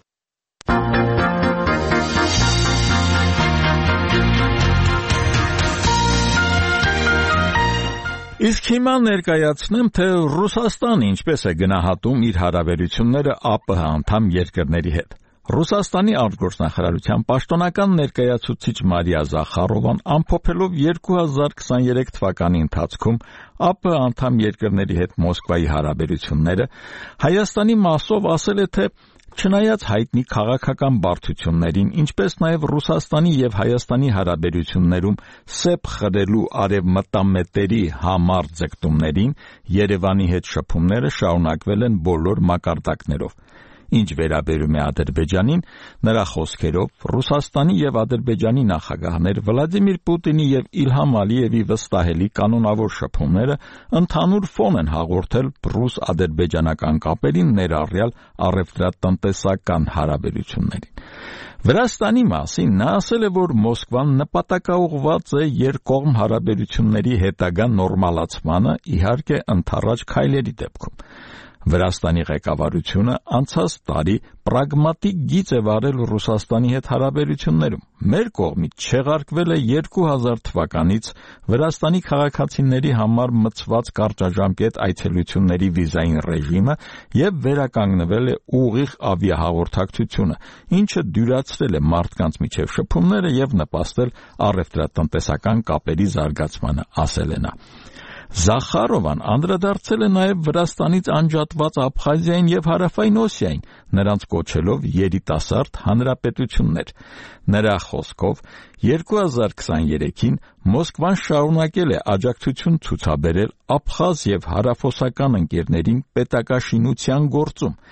Իսկ հիմա ներկայացնեմ, թե Ռուսաստանը ինչպես է գնահատում իր հարաբերությունները ԱՊՀ անդամ երկրների հետ։ Ռուսաստանի արտգործնախարարության պաշտոնական ներկայացուցիչ Մարիա Զախարովան ամփոփելով երկու հազար քսաներեք թվականի ընթացքում ԱՊՀ անդամ երկրների հետ Մոսկվայի հարաբերությունները, Հայաստանի մասով ասել է, թե չնայած հայտնի քաղաքական բարդություններին, ինչպես նաև Ռուսաստանի եւ Հայաստանի հարաբերություններում սեպ խրելու արևմտամետերի համառ ձգտումներին, Երևանի հետ շփումները շարունակվել են բոլոր մակարդակներով։ Ինչ վերաբերում է Ադրբեջանին, նրա խոսքերով Ռուսաստանի եւ Ադրբեջանի նախագահներ Վլադիմիր Պուտինի եւ Իլհամ Ալիևի վստահելի կանոնավոր շփումները ընդհանուր ֆոն են հաղորդել ռուս-ադրբեջանական կապերին, ներառյալ առևտրատնտեսական հարաբերություններին։ Վրաստանի մասին նա ասել է, որ Մոսկվան նպատակաուղղված է երկկողմ հարաբերությունների հետագա նորմալացմանը, իհարկե ընդառաջ քայլերի դեպքում։ Վրաստանի ղեկավարությունը անցած տարի պրագմատիկ գիծ է վարել Ռուսաստանի հետ հարաբերություններում։ Մեր կողմից չեղարկվել է երկու հազար թվականից Վրաստանի քաղաքացիների համար մցված կարճաժամկետ այցելությունների վիզային ռեժիմը եւ վերականգնվել է ուղիղ ավիահաղորդակցությունը, ինչը դյուրացրել է մարդկանց միջև շփումները եւ նպաստել առևտրատնտեսական կապերի զարգացմանը, ասել է նա։ Զախարովան անդրադարձել է նաև Վրաստանից անջատված Աբխազիային եւ Հարավային Օսիային, նրանց կոչելով երիտասարդ հանրապետություններ։ Նրա խոսքով երկու հազար քսաներեքին Մոսկվան շարունակել է աջակցություն ցուցաբերել աբխազ եւ հարավոսական ընկերներին պետակաշինության գործում։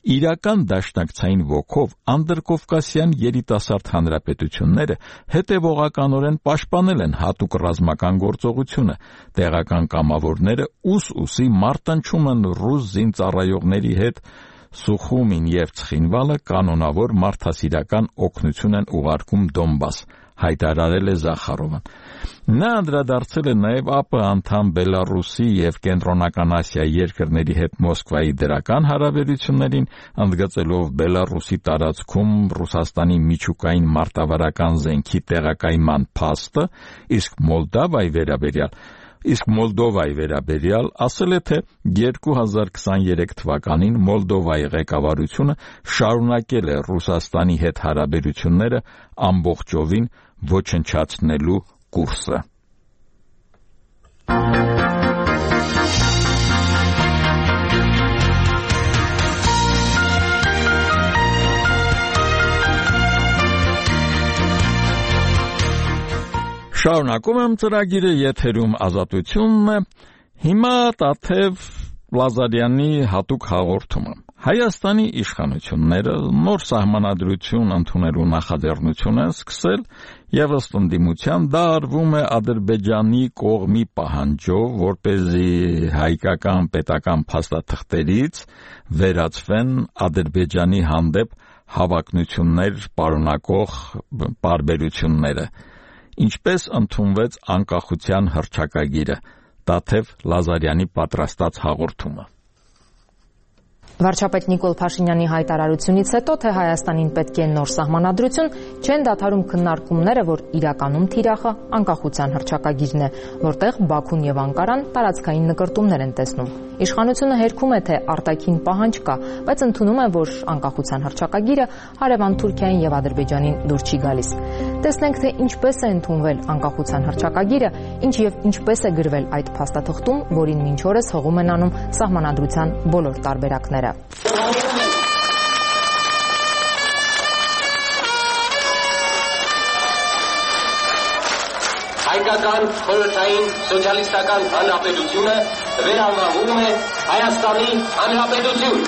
իրական դաշնակցային ոգով անդրկովկասյան երիտասարդ հանրապետությունները հետևողականորեն պաշտպանել են հատուկ ռազմական գործողությունը, տեղական կամավորները ուս-ուսի մարտնչում են ռուս զինծառայողների հետ, Սուխումին եւ Ցխինվալը կանոնավոր մարդասիրական օգնություն են ուղարկում Դոնբաս, հայտարարել է Զախարովան։ Նա անդրադարձել է նաև ԱՊՀ անդամ Բելարուսի եւ Կենտրոնական Ասիայի երկրների հետ Մոսկվայի դրական հարաբերություններին, ընդգծելով Բելարուսի տարածքում Ռուսաստանի միջուկային մարտավարական զենքի տեղակայման փաստը, իսկ Մոլդովայի վերաբերյալ Իսկ Մոլդովայի վերաբերյալ ասել է, թե երկու հազար քսաներեք թվականին Մոլդովայի ղեկավարությունը շարունակել է Ռուսաստանի հետ հարաբերությունները ամբողջովին ոչնչացնելու կուրսը։ Շարունակում եմ ծրագիրը, եթերում Ազատությունն է, հիմա Տաթև Լազարյանի հատուկ հաղորդումը։ Հայաստանի իշխանությունները նոր սահմանադրություն ընդունելու նախաձեռնություն են սկսել եւ ըստ ընդդիմության դա արվում է Ադրբեջանի կողմի պահանջով, որպեսզի հայկական պետական փաստաթղթերից վերացվեն Ադրբեջանի հանդեպ հավակնություններ պարունակող պարբերությունները։ Ինչպես ընդունվեց անկախության հռչակագիրը, Տաթև Լազարյանի պատրաստած հաղորդումը։
Վարչապետ Նիկոլ Փաշինյանի հայտարարությունից հետո, թե Հայաստանին պետք է նոր սահմանադրություն, չեն դադարում քննարկումները, որ իրականում թիրախը անկախության հռչակագիրն է, որտեղ Բաքուն եւ Անկարան տարածքային նկրտումներ են տեսնում։ Իշխանությունը հերքում է, թե արտաքին պահանջ կա, բայց ընդունում է, որ անկախության հռչակագիրը հարևան Թուրքիային եւ Ադրբեջանին դուր չի գալիս։ Տեսնենք, թե ինչպես է ընդունվել անկախության հռչակագիրը, ինչ եւ ինչպես է գրվել այդ փաստաթղթում, որին մինչ օրս հողում են անում սահմանադրության բոլոր տարբերակները։
Հայկական խորհրդային սոցիալիստական հանրապետությունը վերանվանվում է Հայաստանի հանրապետություն։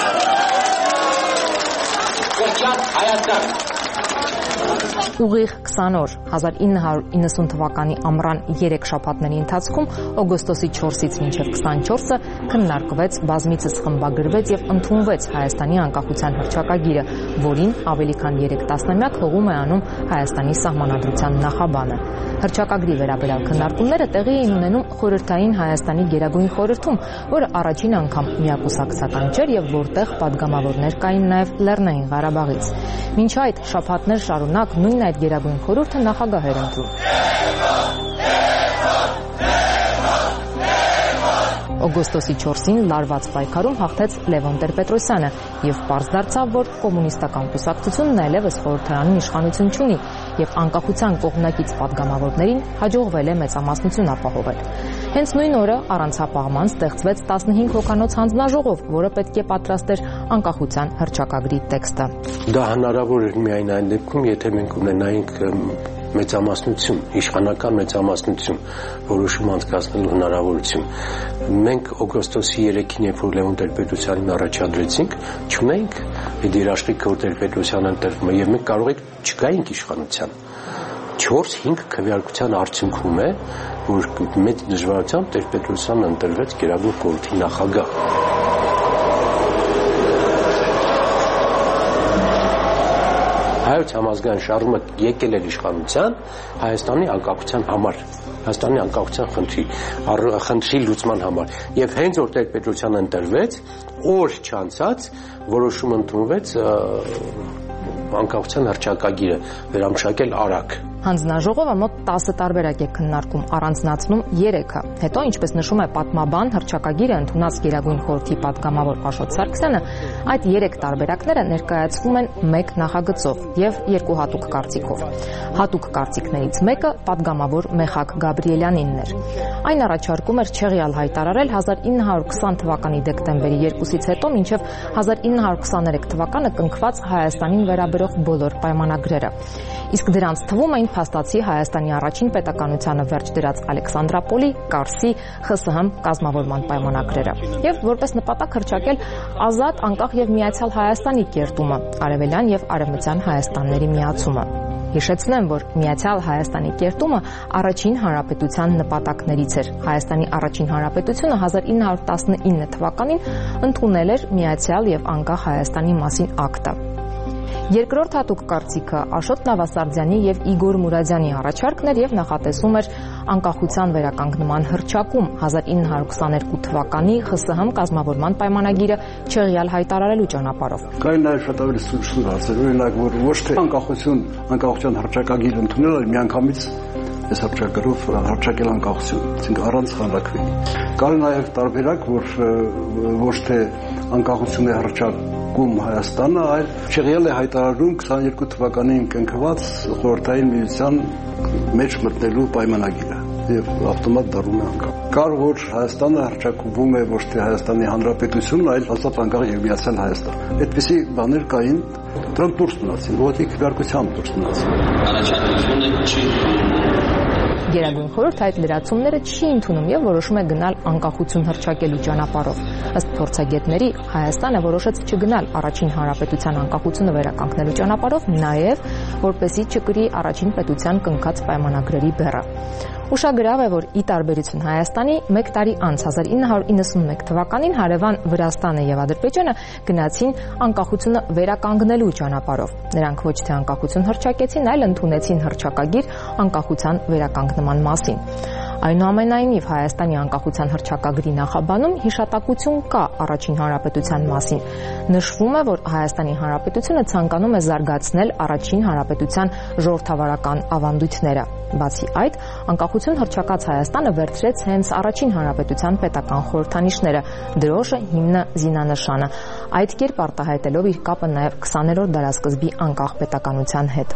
Կրճատ Հայաստան։ Ուղիղ քսան օր հազար ինը հարյուր իննսուն թվականի ամռան երեք շաբաթների ընթացքում օգոստոսի չորսից մինչև քսանչորսը քննարկվեց, բազմիցս խմբագրվեց եւ ընդունվեց Հայաստանի անկախության հռչակագիրը, որին ավելի քան երեք տասնամյակ հողում է անում Հայաստանի սահմանադրության նախաբանը։ Հռչակագրի վերաբերյալ քննարկումները տեղի էին ունենում խորհրդային Հայաստանի Գերագույն խորհրդում, որը առաջին անգամ միակուսակցական չէր եւ որտեղ падգամավորներ կային նաեւ Լեռնային Ղարաբաղից։ Մինչ այդ շաբաթներ շարունակ նույն այդ Գերագույն խորհուրդը նախագահ էր ընտրում։ Օգոստոսի չորսին լարված պայքարում հաղթեց Լևոն Տեր-Պետրոսյանը եւ պարզ դարձավ, որ կոմունիստական կուսակցությունն այլևս խորհրդարանում իշխանություն չունի եւ անկախության կողմնակից падգամավորներին հաջողվել է մեծամասնություն ապահովել։ Հենց նույն օրը առանցապահման ստեղծվեց տասնհինգ հոգանոց հանձնաժողով, որը պետք է պատրաստեր անկախության հռչակագրի տեքստը։ Դա հնարավոր էր միայն այն դեպքում, եթե մենք ունենայինք մեծամասնություն, իշխանական մեծամասնություն, որոշում անցկացնելու հնարավորություն։ Մենք օգոստոսի երեքին, երբ որ Լևոն Տեր-Պետրոսյանին առաջադրեցինք, չունեինք այդ երաշխիքը, որ Տեր-Պետրոսյանը ընտրվում է, եւ մենք կարող ենք չգայինք իշխանության։ չորս-հինգ քվեարկության արդյունքում է, որ մեծ դժվարությամբ Տեր-Պետրոսյանը ընտրվեց Գերագույն խորհրդի նախագահ։ Հայոց համազգային շարժումը եկել էր իշխանության Հայաստանի անկախության համար, Հայաստանի անկախության խնդրի, խնդրի լուծման համար։ Եվ հենց որ Տեր-Պետրոսյանը ընտրվեց, օր չանցած որոշում ընդունվեց անկախության հռչակագիրը վերամշակել արագ։ Հանձնաժողովը մոտ տասը տարբերակ է քննարկում, առանձնացնում երեքը։ Հետո, ինչպես նշում է պատմաբան, հռչակագիրը ընդունած Գերագույն խորհրդի պատգամավոր Աշոտ Սարգսյանը, այդ երեք տարբերակները ներկայացվում են մեկ նախագծով եւ երկու հատուկ կարծիքով։ Հատուկ կարծիքներից մեկը պատգամավոր Մեխակ Գաբրիելյանինն էր։ Այն առաջարկում էր չեղյալ հայտարարել հազար ինը հարյուր քսան թվականի դեկտեմբերի երկուսից հետո մինչև հազար ինը հարյուր քսաներեք թվականը կնքված Հայաստանին վերաբերող բոլոր պայմանագրերը։ Իսկ դրանց թվում էին
փաստացի Հայաստանի առաջին պետականությանը վերջ դրած Ալեքսանդրապոլի, Կարսի, ԽՍՀՄ կազմավորման պայմանագրերը եւ որպես նպատակ հռչակել ազատ, անկախ եւ միացյալ Հայաստանի կերտումը, արևելյան եւ արևմտյան Հայաստանների միացումը։ Հիշեցնեմ, որ Միացյալ Հայաստանի կերտումը առաջին հանրապետության նպատակներից էր։ Հայաստանի առաջին հանրապետությունը հազար ինը հարյուր տասնինը թվականին ընդունել էր Միացյալ եւ անկախ Հայաստանի մասին ակտը։ Երկրորդ հատուկ կարծիքը Աշոտ Նավասարդյանի եւ Իգոր Մուրադյանի առաջարկն էր եւ նախատեսում էր անկախության վերականգնման հռչակում հազար ինը հարյուր քսաներկու թվականի ԽՍՀՄ կազմավորման պայմանագիրը չեղյալ հայտարարելու ճանապարհով։
Կային նաեւ շատ ավելի սուր հարցեր, օրինակ որ ոչ թե անկախություն, անկախության հռչակագիր ընդունելը միանգամից այս հռչակագրով հռչակել անկախություն, այսինքն առանց խանրակվի։ Կար նաեւ տարբերակ, որ ոչ թե անկախություն է հռչակում Հայաստանը, այլ չեղյալ է հայտարարում քսաներկու թվականին կնքված խորհրդային միության մեջ մտնելու պայմանագիրը եւ ավտոմատ դառնում է անկախ։ Կար որ Հայաստանը հռչակվում է ոչ թե Հայաստանի Հանրապետությունն, այլ ազատ անկախ եւ միացյալ Հայաստան։ Այդպիսի բաներ կային, դրանք դուրս մնացին, ոդի քվեարկությամբ դուրս մնացին։
Առաջարկությունը չի
Գերագույն խորհուրդ այդ լրացումները չի ընդունում եւ որոշում է գնալ անկախություն հռչակելու ճանապարհով։ Ըստ փորձագետների, Հայաստանը որոշեց չգնալ առաջին հանրապետության անկախությունը վերականգնելու ճանապարհով, նաեւ որպեսզի չկրի առաջին պետության կնքած պայմանագրերի բեռը։ Ուշագրավ է, որ ի տարբերություն Հայաստանի մեկ տարի անց հազար ինը հարյուր իննսունմեկ թվականին հարևան Վրաստանը եւ Ադրբեջանը գնացին անկախությունը վերականգնելու ճանապարհով։ Նրանք ոչ թե անկախություն հռչակեցին, այլ ընդունեցին հռչակագիր անկախության վերականգնման մասին։ Այնուամենայնիվ Հայաստանի անկախության հռչակագրի նախաբանում հիշատակություն կա առաջին հանրապետության մասին։ Նշվում է, որ Հայաստանի Հանրապետությունը ցանկանում է զարգացնել առաջին հանրապետության ժողովրդավարական ավանդույթները։ Բացի այդ, անկախություն հռչակած Հայաստանը վերցրեց հենց առաջին հանրապետության պետական խորհրդանիշները՝ դրոշը, հիմնը, զինանշանը, այդ կերպ արտահայտելով իր կապը նաև քսաներորդ դարասկզբի անկախ պետականության հետ։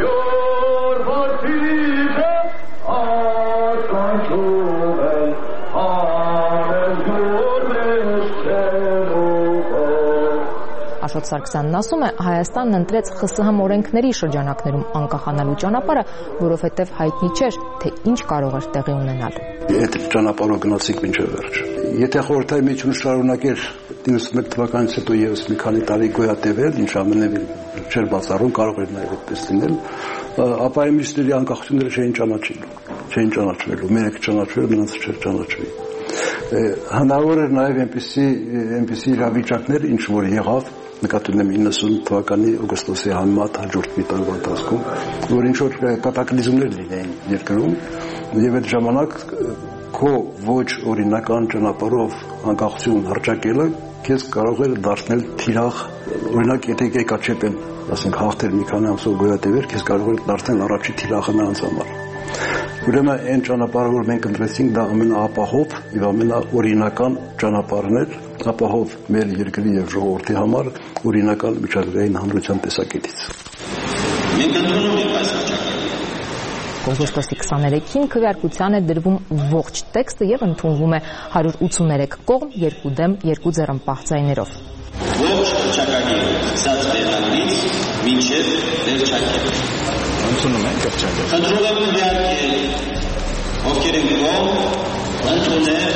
Աշոտ Սարգսյանն ասում է, Հայաստանն ընտրեց ԽՍՀՄ օրենքների շրջանակներում անկախանալու ճանապարհը, որովհետև հայտնի չէր, թե ինչ կարող էր տեղի ունենալ։
Այդ ճանապարհով գնացինք մինչև վերջ։ Եթե խորհրդային միությունը շարունակեր իննսունմեկ թվականից հետո եւս մի քանի տարի գոյատևել, ինչ ամենևին չէր բացառում, կարող էր նաև այդպես լինել, ապա եմիսների անկախությունները չէին ճանաչելու, չէին ճանաչվելու, մերեք ճանաչվել, մնացած չէր ճանաչվի։ Հնարավոր էր նաև այնպիսի այնպիսի իրավիճակներ, ինչ որ եղավ, նկատի ունեմ իննսուն թվականի օգոստոսի համեմատ հաջորդ մի տարվա ընթացքում, որ ինչ որ կատակլիզմներ լինեին երկրում, եւ այդ ժամանակ քո ոչ օրինական ճանապարհով անկախություն հռչակելը քեզ կարող էր դարձնել թիրախ, օրինակ եթե Կեկաչեպեն, ասենք հաղթեր մի քանի ամսով գոյատևեր, քեզ կարող էր դարձնել առաջի թիրախը նրանց համար։ Ուրեմն այն ճանապարհը, որ մենք ընտրեցինք, դա ամենաապահով եւ ամենաօրինական ճանապարհն էր, ապահով մեր երկրի եւ ժողովրդի համար, օրինական միջազգային հանրության տեսակետից։
Մենք ընդունում ենք այս
Օգոստոսի քսաներեքին քվեարկության է դրվում ողջ տեքստը եւ ընդունվում է հարյուր ութսուներեք կողմ, երկու դեմ, երկու ձեռնպահ ձայներով։
Ողջ հռչակագիրը սկսած վերնագրից մինչև վերջակետը։
Ընդունում ենք հռչակագիրը։
Խնդրում եմ քվեարկել, ովքեր են կողմ, ընդունել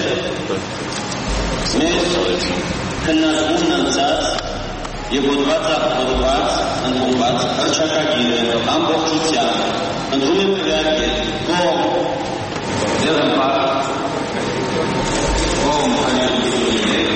մեր քննարկումն անցած եւ հոդվածահոդված ընդունված հռչակագիրը ամբողջությամբ ընդունում եմ քվեարկել կողմ ձեռնպահ կողմ հանրապետությունների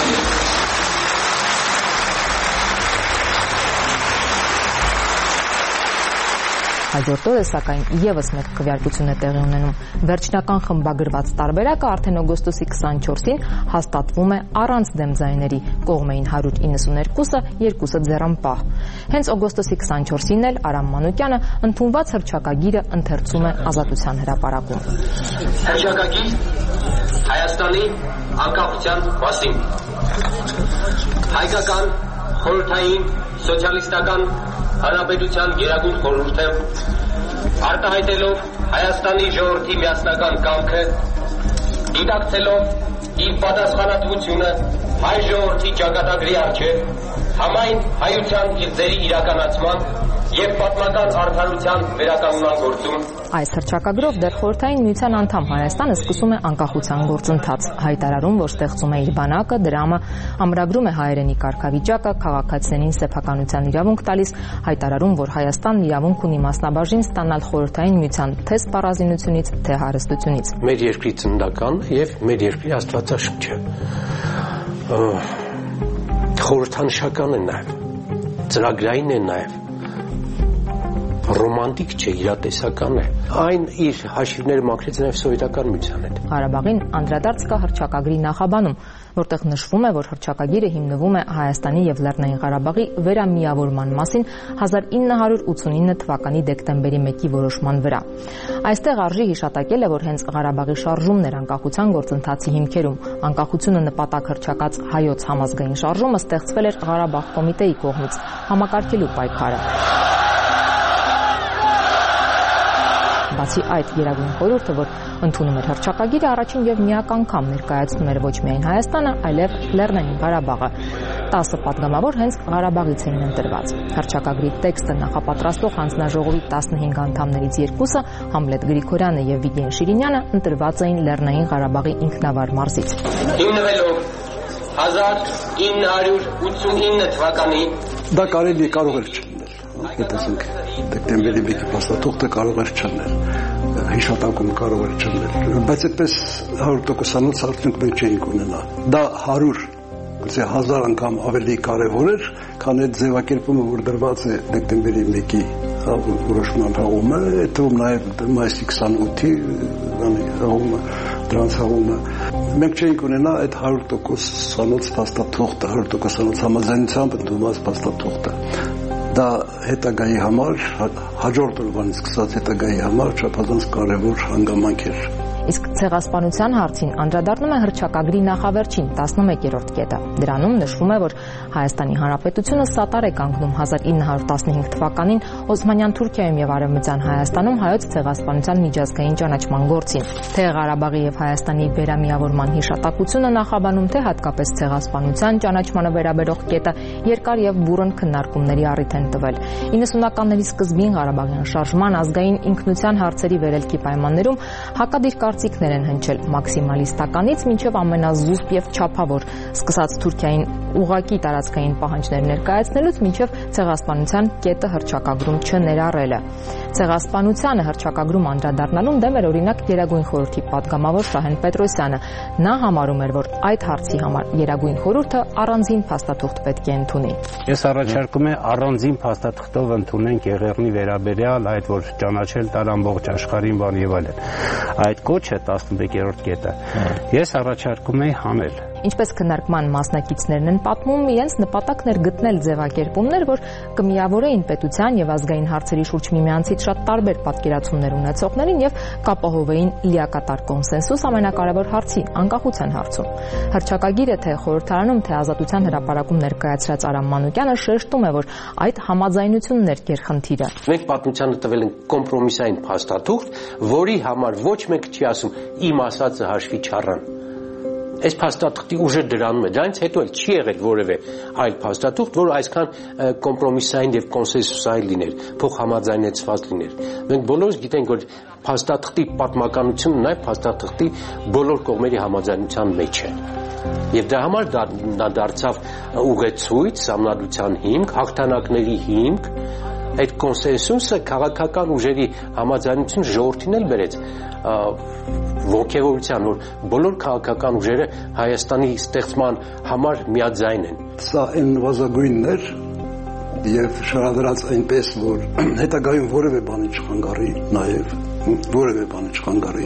Հաջորդ օրը սակայն եւս մեկ քվեարկություն է տեղի ունենում։ Վերջնական խմբագրված տարբերակը արդեն օգոստոսի քսանչորսին հաստատվում է առանց դեմ ձայների, կողմ էին հարյուր իննսուներկուսը, երկուսը ձեռնպահ։ Հենց օգոստոսի քսանչորսին էլ Արամ Մանուկյանը ընդունված հռչակագիրը ընթերցում է Ազատության հրապարակում։
Հռչակագիր Հայաստանի անկախության մասին։ Հայկական խորհրդային սոցիալիստական Հանրապետության Գերագույն խորհուրդը արտահայտելով Հայաստանի ժողովրդի միասնական կամքը, դիտակցելով իր պատասխանատվությունը հայ ժողովրդի ճակատագրի առջև, համայն հայության իրձերի իրականացման
եւ պատմական արդարության վերականգնման գործում։
Այս հռչակագրով դեռ Խորհրդային Միության անդամ Հայաստանը սկսում է անկախության գործընթաց, հայտարարում, որ ստեղծում է իր բանակը, դրամը, ամրագրում է հայերենի կարգավիճակը, քաղաքացիներին սեփականության իրավունք տալիս, հայտարարում, որ Հայաստանն իրավունք ունի մասնաբաժին ստանալ Խորհրդային Միության թե սպառազինությունից, թե հարստությունից։
Մեր երկրի ծննդական եւ մեր երկրի աստվածաշունչը խորհրդանշական է նաեւ, ծրագրային է նաեւ, ռոմանտիկ չէ, իրատեսական է։ Այն իր հաշիվները մաքրեց նաև սովետական միության հետ։
Ղարաբաղին անդրադարձ կա հռչակագրի նախաբանում, որտեղ նշվում է, որ հռչակագիրը հիմնվում է Հայաստանի եւ Լեռնային Ղարաբաղի վերամիավորման մասին հազար ինը հարյուր ութսունինը թվականի դեկտեմբերի մեկի որոշման վրա։ Այստեղ արժի հիշատակել է, որ հենց Ղարաբաղի շարժումն էր անկախության գործընթացի հիմքերում։ Անկախությունը նպատակ հռչակած հայոց համազգային շարժումը ստեղծվել էր Ղարաբաղ կոմիտեի կողմից համակարգելու պայքարը։ Բացի այդ, Գերագույն խորհուրդը, որ ընդունում էր հռչակագիրը, առաջին եւ միակ անգամ ներկայացնում էր ոչ միայն Հայաստանը, այլև Լեռնային Ղարաբաղը։ տասը պատգամավոր հենց Ղարաբաղից էին ընտրված։ Հռչակագրի տեքստը նախապատրաստող հանձնաժողովի տասնհինգ անդամներից երկուսը, Համլետ Գրիգորյանը եւ Վիգեն Շիրինյանը, ընտրված էին Լեռնային Ղարաբաղի ինքնավար մարզից։
Հիմնվելով հազար ինը հարյուր ութսունինը թվականի
դա կարելի կարող էր չլինել։ Հետասենք դեկտեմբերի մեկի փաստաթուղթը կարող էր չլինել, հիշատակում կարող էր չլինել, բայց այդպես հարյուր տոկոսանոց արդյունք մենք չէինք ունենա։ Դա հարյուր, գուցե հազար անգամ ավելի կարևոր էր, քան այդ ձևակերպումը, որ դրված է դեկտեմբերի մեկի որոշման հաղումը, այդ թվում նաև մայիսի քսանութի հաղումը, դրանց հաղումը։ Մենք չէինք ունենա այդ հարյուր տոկոսանոց փաստաթուղթը, հարյուր տոկոսանոց համաձայնությամբ ընդունված փաստաթուղթը։ Դա հետագայի համար, հաջորդ օրվանից սկսած հետագայի համար չափազանց կարևոր հանգամանք էր։
Իսկ ցեղասպանության հարցին անդրադառնում է հռչակագրի նախավերջին տասնմեկերորդ կետը։ Դրանում նշվում է, որ Հայաստանի Հանրապետությունը սատար է կանգնում հազար ինը հարյուր տասնհինգ թվականին Օսմանյան Թուրքիայում եւ Արևմտյան Հայաստանում հայոց ցեղասպանության միջազգային ճանաչման գործին։ Թե Ղարաբաղի եւ Հայաստանի վերամիավորման հիշատակությունը նախաբանում, թե հատկապես ցեղասպանության ճանաչմանը վերաբերող կետը երկար եւ բուռն քննարկումների առիթ են տվել։ իննսունականների սկզբին Ղարաբաղյան շարժման ազգային ինքնության հարցերի վերելքի պայմաններում հակադիր կարծիքներ են հնչել մաքսիմալիստականից մինչև ամենազուսպ եւ չափավոր, սկսած Թուրքիային ուղակի տարածքային պահանջներ ներկայացնելուց մինչև ցեղասպանության կետը հռչակագրում չներառելը։ Ցեղասպանությանը հռչակագրում անդրադառնալուն դեմ էր օրինակ Գերագույն խորհրդի պատգամավոր Շահեն Պետրոսյանը։ Նա համարում էր, որ այդ հարցի համար Գերագույն խորհուրդը առանձին փաստաթուղթ պետք է ընդունի։
Ես առաջարկում եմ առանձին փաստաթղթով ընդունենք Եղեռնի վերաբերյալ այդ, որ ճանաչել տալ ամբողջ աշխարհին բան եւ այլն։ Այդ կոչը տասնմեկերորդ կետը ես առաջարկում եմ հանել։
Ինչպես քննարկման մասնակիցներն են պատմում, իրենց նպատակն էր գտնել ձևակերպումներ, որ կմիավորեին պետության եւ ազգային հարցերի շուրջ միմյանցից շատ տարբեր պատկերացումներ ունեցողներին եւ կապահովեին լիակատար կոնսենսուս ամենակարևոր հարցի անկախության հարցում։ Հռչակագիրը թե խորհրդարանում, թե Ազատության հրապարակում ներկայացրած Արամ Մանուկյանը շեշտում է, որ այդ համաձայնությունն էր գերխնդիրը։
Մենք պատմությանը տվել ենք կոմպրոմիսային փաստաթուղթ, որի համար ոչ մեկ չի ասում իմ ասածը հաշվի չառան։ Այս փաստաթղթի ուժը դրանում է, դրանից հետո էլ չի եղել որևէ այլ փաստաթուղթ, որ այսքան կոմպրոմիսային եւ կոնսենսուսային լիներ, փոխհամաձայնեցված լիներ։ Մենք բոլորս գիտենք, որ փաստաթղթի պատմականությունը նաեւ փաստաթղթի բոլոր կողմերի համաձայնության մեջ է։ Եվ դրա համար դա դարձավ ուղեցույց, սահմանադրության հիմք, հաղթանակների հիմք։ Այդ կոնսենսուսը քաղաքական ուժերի համաձայնություն ժողովրդին էլ բերեց ողջավորության, որ բոլոր քաղաքական ուժերը Հայաստանի ստեղծման համար միաձայն են։
Սա այն նվազագույնն էր եւ շարադրած այնպես, որ հետագայում որևէ բանի չխանգարի, նաեւ որևէ բանի չխանգարի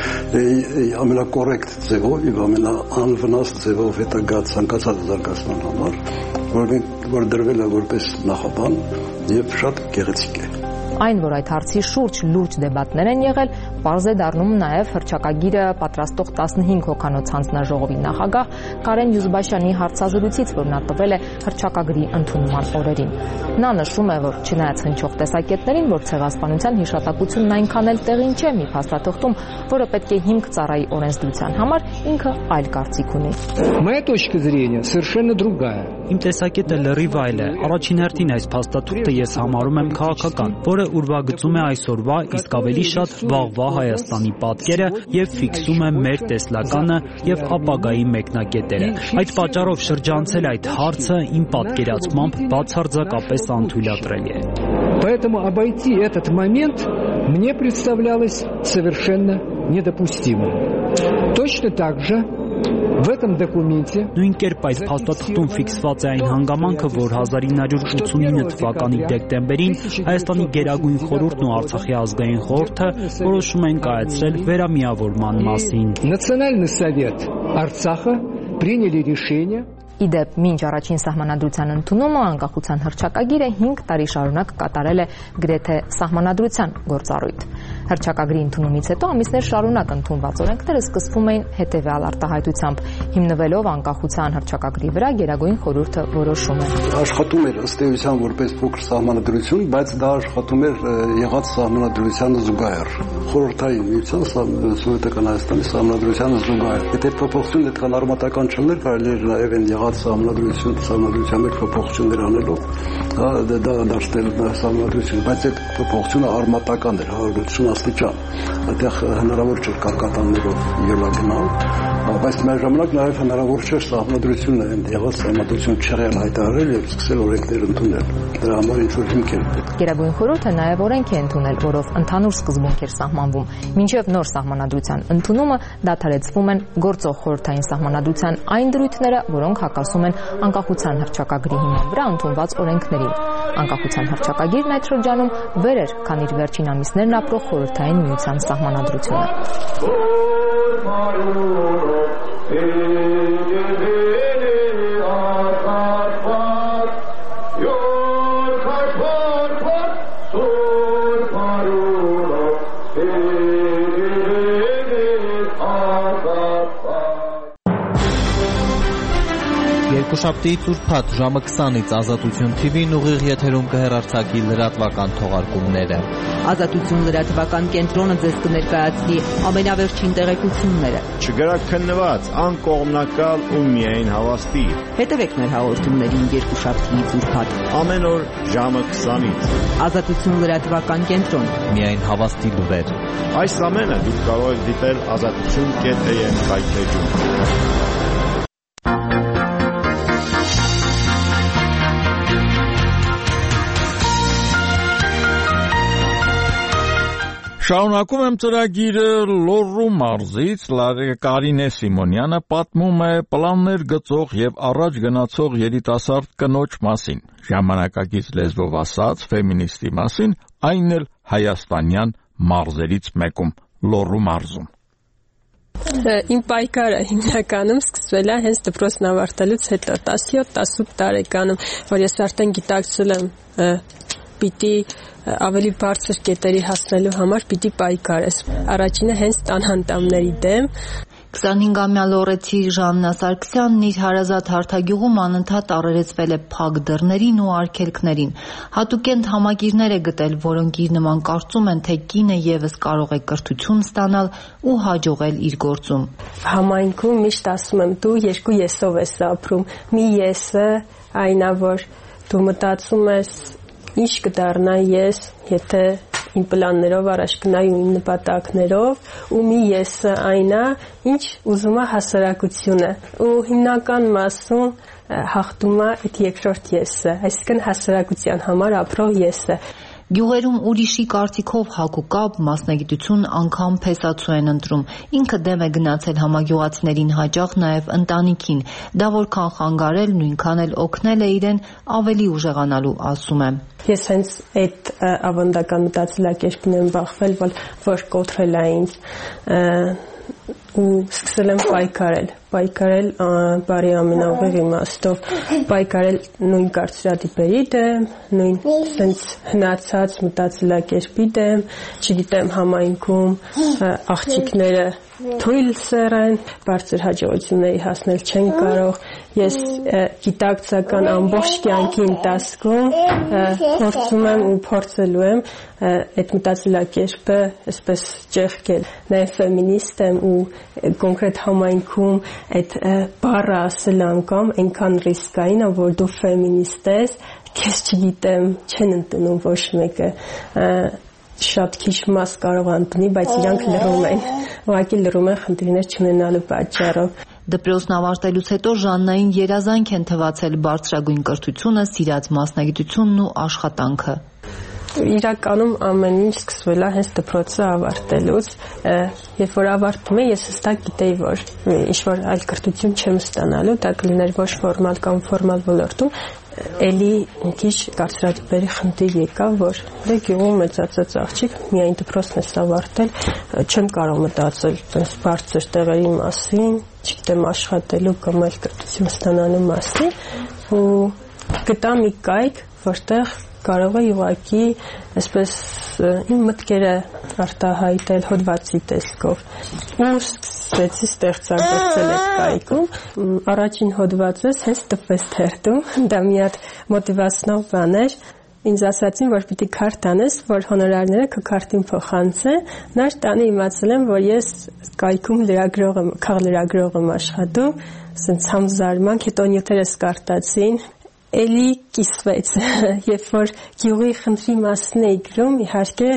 ամենակոռեկտ ձևով եւ ամենաանվնաս ձևով հետագա ցանկացած զարգացման համար, որ որ դրվել է որպես նախաբան եւ շատ գեղեցիկ է։
Այն, որ այդ հարցի շուրջ լուրջ դեբատներ են եղել, պարզ է դառնում նաև հռչակագիրը պատրաստող տասնհինգ հոգանոց հանձնաժողովի նախագահ Կարեն Յուզբաշյանի հարցազրույցից, որ նա տվել է հռչակագրի ընդունման օրերին։ Նա նշում է, որ չնայած հնչող տեսակետներին, որ ցեղասպանության հիշատակությունն այնքան էլ տեղին չէ մի փաստաթղթում, որը պետք է հիմք ծառայի օրենսդրության համար, ինքը այլ կարծիք ունի։
Моя точка зрения совершенно другая.
Իմ տեսակետը լրիվ այլ է։ Առաջին հերթին այս փաստաթուղթը ես համարում եմ քաղաքական, որը ուրվագծում է այսօրվա, իսկ ավելի շատ վաղվա Հայաստանի պատկերը եւ ֆիքսում է մեր տեսլականը եւ ապագայի մեկնակետերը։ Այդ պատճառով շրջանցել այդ հարցը իմ պատկերացմամբ բացարձակապես անթույլատրելի է։
Поэтому обойти этот момент мне представлялось совершенно недопустимым. Точно так же в этом документе
Նույն կերպ այս փաստաթղթում ֆիքսված է այն հանգամանքը, որ հազար ինը հարյուր ութսունինը թվականի դեկտեմբերին Հայաստանի Գերագույն խորհուրդն ու Արցախի ազգային խորհուրդը որոշում են կայացրել վերամիավորման մասին։
Национальный совет Арцаха приняли решение.
Իդեպ, մինչ առաջին սահմանադրության ընդունումը անկախության հռչակագիրը հինգ տարի շարունակ կատարել է գրեթե սահմանադրության գործառույթ։ Հռչակագրի ընդունումից հետո ամիսներ շարունակ ընդունված օրենքները սկսվում էին հետևյալ արտահայտությամբ, հիմնվելով անկախության հռչակագրի վրա Գերագույն խորհուրդը որոշում է։
Աշխատում էր ըստ էության որպես փոքր սահմանադրություն, բայց դա աշխատում էր եղած սահմանադրությանը զուգահեռ։ Խորհրդային միության Սովետական Հայաստանի սահմանադրությանը զուգահեռ։ Եթե փոփոխություն այդքան արմատական չլներ, կարելի էր նաև այն եղած սահմանադրություն, սահմանադրության մեջ փոփոխություններ անելով դա դարձնել սահմանադրություն, բայց այդ փոփոխությունը արմատական էր, հարյուրություն աստիճան։ Այդտեղ հնարավոր չէր կարկատաններով ելագնալ, բայց միաժամանակ նաև հնարավոր չէր սահմանադրությունը այն եղած սահմանադրություն չեղյալ հայտարարել եւ սկսել օրենքներ ընդունել։ Դրա համար ինչ-որ հիմք էր պետք։
Գերագույն խորհուրդը նաև օրենք է ընդունել, որով ընդհանուր սկզբունք էր սահմանվում։ Մինչև նոր սահմանադրության ընդունումը դադարեցվում են գործող խորհրդային սահմանադրության այն դրույթները, որոնք հակասում են անկախության հռչակագրի հիման վրա ընդունված օրենքներին։ Անկախության հռչակագիրն այդ շրջանում վեր էր, քան իր վերջին ամիսներն ապրող խորհրդային միության սահմանադրությունը։
Երկուշաբթի ծուրփաթ ժամը քսանից Ազատություն թի վին ուղիղ եթերում կհեռարձակի լրատվական թողարկումները։
Ազատություն լրատվական կենտրոնը ձեզ կներկայացնի ամենավերջին տեղեկությունները։
Չգրակ քննված, անկողմնակալ ու միայն հավաստի։
Հետևեք մեր հաղորդումներին երկուշաբթի ծուրփաթ
ամեն օր ժամը քսանից։
Ազատություն լրատվական կենտրոն։
Միայն հավաստի լուրեր։
Այս ամենը դուք կարող եք դիտել ազատություն կետ am վայբեջում։
Շարունակում եմ ծրագիրը Լոռու մարզից Կարինե Սիմոնյանը պատմում է պլաններ գծող եւ առաջ գնացող երիտասարդ կնոջ մասին, ժամանակակից լեզվով ասած ֆեմինիստի մասին, այն էլ հայաստանյան մարզերից մեկում Լոռու մարզում։
Իմ պայքարը հիմնականում սկսվել է հենց դպրոցն ավարտելուց հետո տասնյոթ տասնութ տարեկանում, որ ես արդեն գիտակցել եմ պիտի ավելի բարձր կետերի հասնելու համար պիտի պայքարես։ Առաջինը հենց տանհանդամների դեմ։
քսանհինգամյա լոռեցի Ժաննա Սարգսյանն իր հարազատ Հարթագյուղում անընդհատ առերեսվել է փակ դռներին ու արգելքներին։ Հատուկենտ համակիրներ է գտել, որոնք իր նման կարծում են, թե կինը եւս կարող է կրթություն ստանալ ու հաջողել իր գործում։
Համայնքում միշտ ասում եմ, դու երկու եսով ես ապրում։ Մի եսը այն է, որ դու մտածում ես ինչ կդառնա ես, եթե իմ պլաններով առաջ գնայի ու իմ նպատակներով, ու մի եսը այն է, ինչ ուզում է հասարակությունը, ու հիմնական մասում հաղթում է այդ երկրորդ եսը, այսինքն հասարակության համար ապրող եսը։
Գյուղերում ուրիշի կարծիքով հագ ու կապ, մասնագիտություն անգամ փեսացու են ընտրում։ Ինքը դեմ է գնացել համագյուղացիներին հաճախ նաև ընտանիքին։ Դա որքան խանգարել, նույնքան էլ օգնել է իրեն ավելի ուժեղանալու, ասում է։
Ես հենց այդ ավանդական մտածելակերպին եմ բախվել, որ կոտրել է ինձ ու սկսել եմ պայքարել, պայքարել բարի ամենաուղիղ իմաստով, պայքարել նույն կարծրատիպերի դեմ, նույն սենց հնացած մտածելակերպի դեմ, չգիտեմ համայնքում աղջիկները թույլ սեռեն, բարձր հաջողությունների հասնել չեն կարող, ես գիտակցական ամբողջ կյանքի ընթացքում փորձում եմ ու փորձելու եմ այդ մտածելակերպը այսպես ճեղքել, նաև ֆեմինիստ եմ ու կոնկրետ համայնքում այդ բառը ասել անգամ այնքան ռիսկային է, որ դու ֆեմինիստ ես, քեզ չգիտեմ, չեն ընդունում ոչ մեկը, շատ քիչ մաս կարող անտնի, բայց իրանք լռում են, ուղղակի լռում են խնդիրներ չունենալու պատճառով։
Դպրոցն ավարտելուց հետո Ժաննային երազանք են թվացել բարձրագույն կրթությունը, սիրած մասնագիտությունն ու աշխատանքը։
Իրականում ամեն ինչ սկսվել է հենց դպրոցը ավարտելուց, երբ որ ավարտում եմ, ես հստակ գիտեի, որ ինչ-որ այլ կրթություն չեմ ստանալու, դա կլիներ ոչ ֆորմալ կամ ֆորմալ ոլորտում, էլի մի քիչ կարծրատիպերի խնդիր եկավ, որ դե գյուղում մեծացած աղջիկ միայն դպրոցն է ավարտել, չեմ կարող մտածել այնպես բարձր տեղերի մասին, չգիտեմ աշխատելու կամ այլ կրթություն ստանալու մասին, ու գտա մի կայք, որտեղ կարող է ուղղակի այսպես իմ մտքերը արտահայտել հոդվածի տեսքով։ Ու սկսեցի ստեղծագործել այդ կայքում։ Առաջին հոդվածս հենց տպվեց թերթում, դա մի հատ մոտիվացնող բան էր։ Ինձ ասացին, որ պիտի քարտ անես, որ հոնորարները քո քարտին փոխանցեն։ Նոր տանը իմացել եմ, որ ես կայքում լրագրող եմ, քաղլրագրող եմ աշխատում, ասենց համ զարմանք, հետո նյութերս կարտացին։ Էլի կիսվեց, երբ որ գյուղի խնդրի մասն էի գրում, իհարկե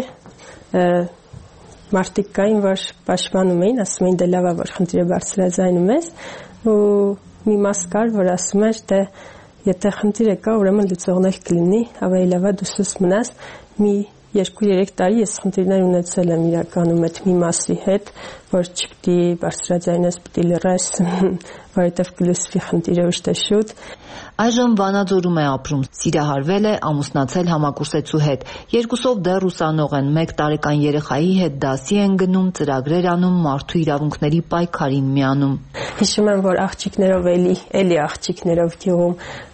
մարդիկ կային, որ պաշտպանում էին, ասում էին դե լավ է, որ խնդիրը բարձրաձայնում ես, ու մի մաս կար, որ ասում էր դե եթե խնդիրը կա, ուրեմն լուծողն էլ կլինի, ավելի լավ է դու սուս մնաս, մի երկու-երեք տարի ես խնդիրներ ունեցել եմ իրականում այդ մի մասի հետ, որ չպիտի բարձրաձայնես, պիտի լռես, որովհետև կլուսվի խնդիրը ուշ շուտ։
Այժմ Վանաձորում է ապրում, սիրահարվել է, ամուսնացել համակուրսեցու հետ, երկուսով դեռ ուսանող են, մեկ տարեկան երեխայի հետ դասի են գնում, ծրագրեր անում, մարդու իրավունքների պայքարին միանում։
Հիշում եմ, որ աղջիկներով էլի, էլի աղջիկներով գյուղում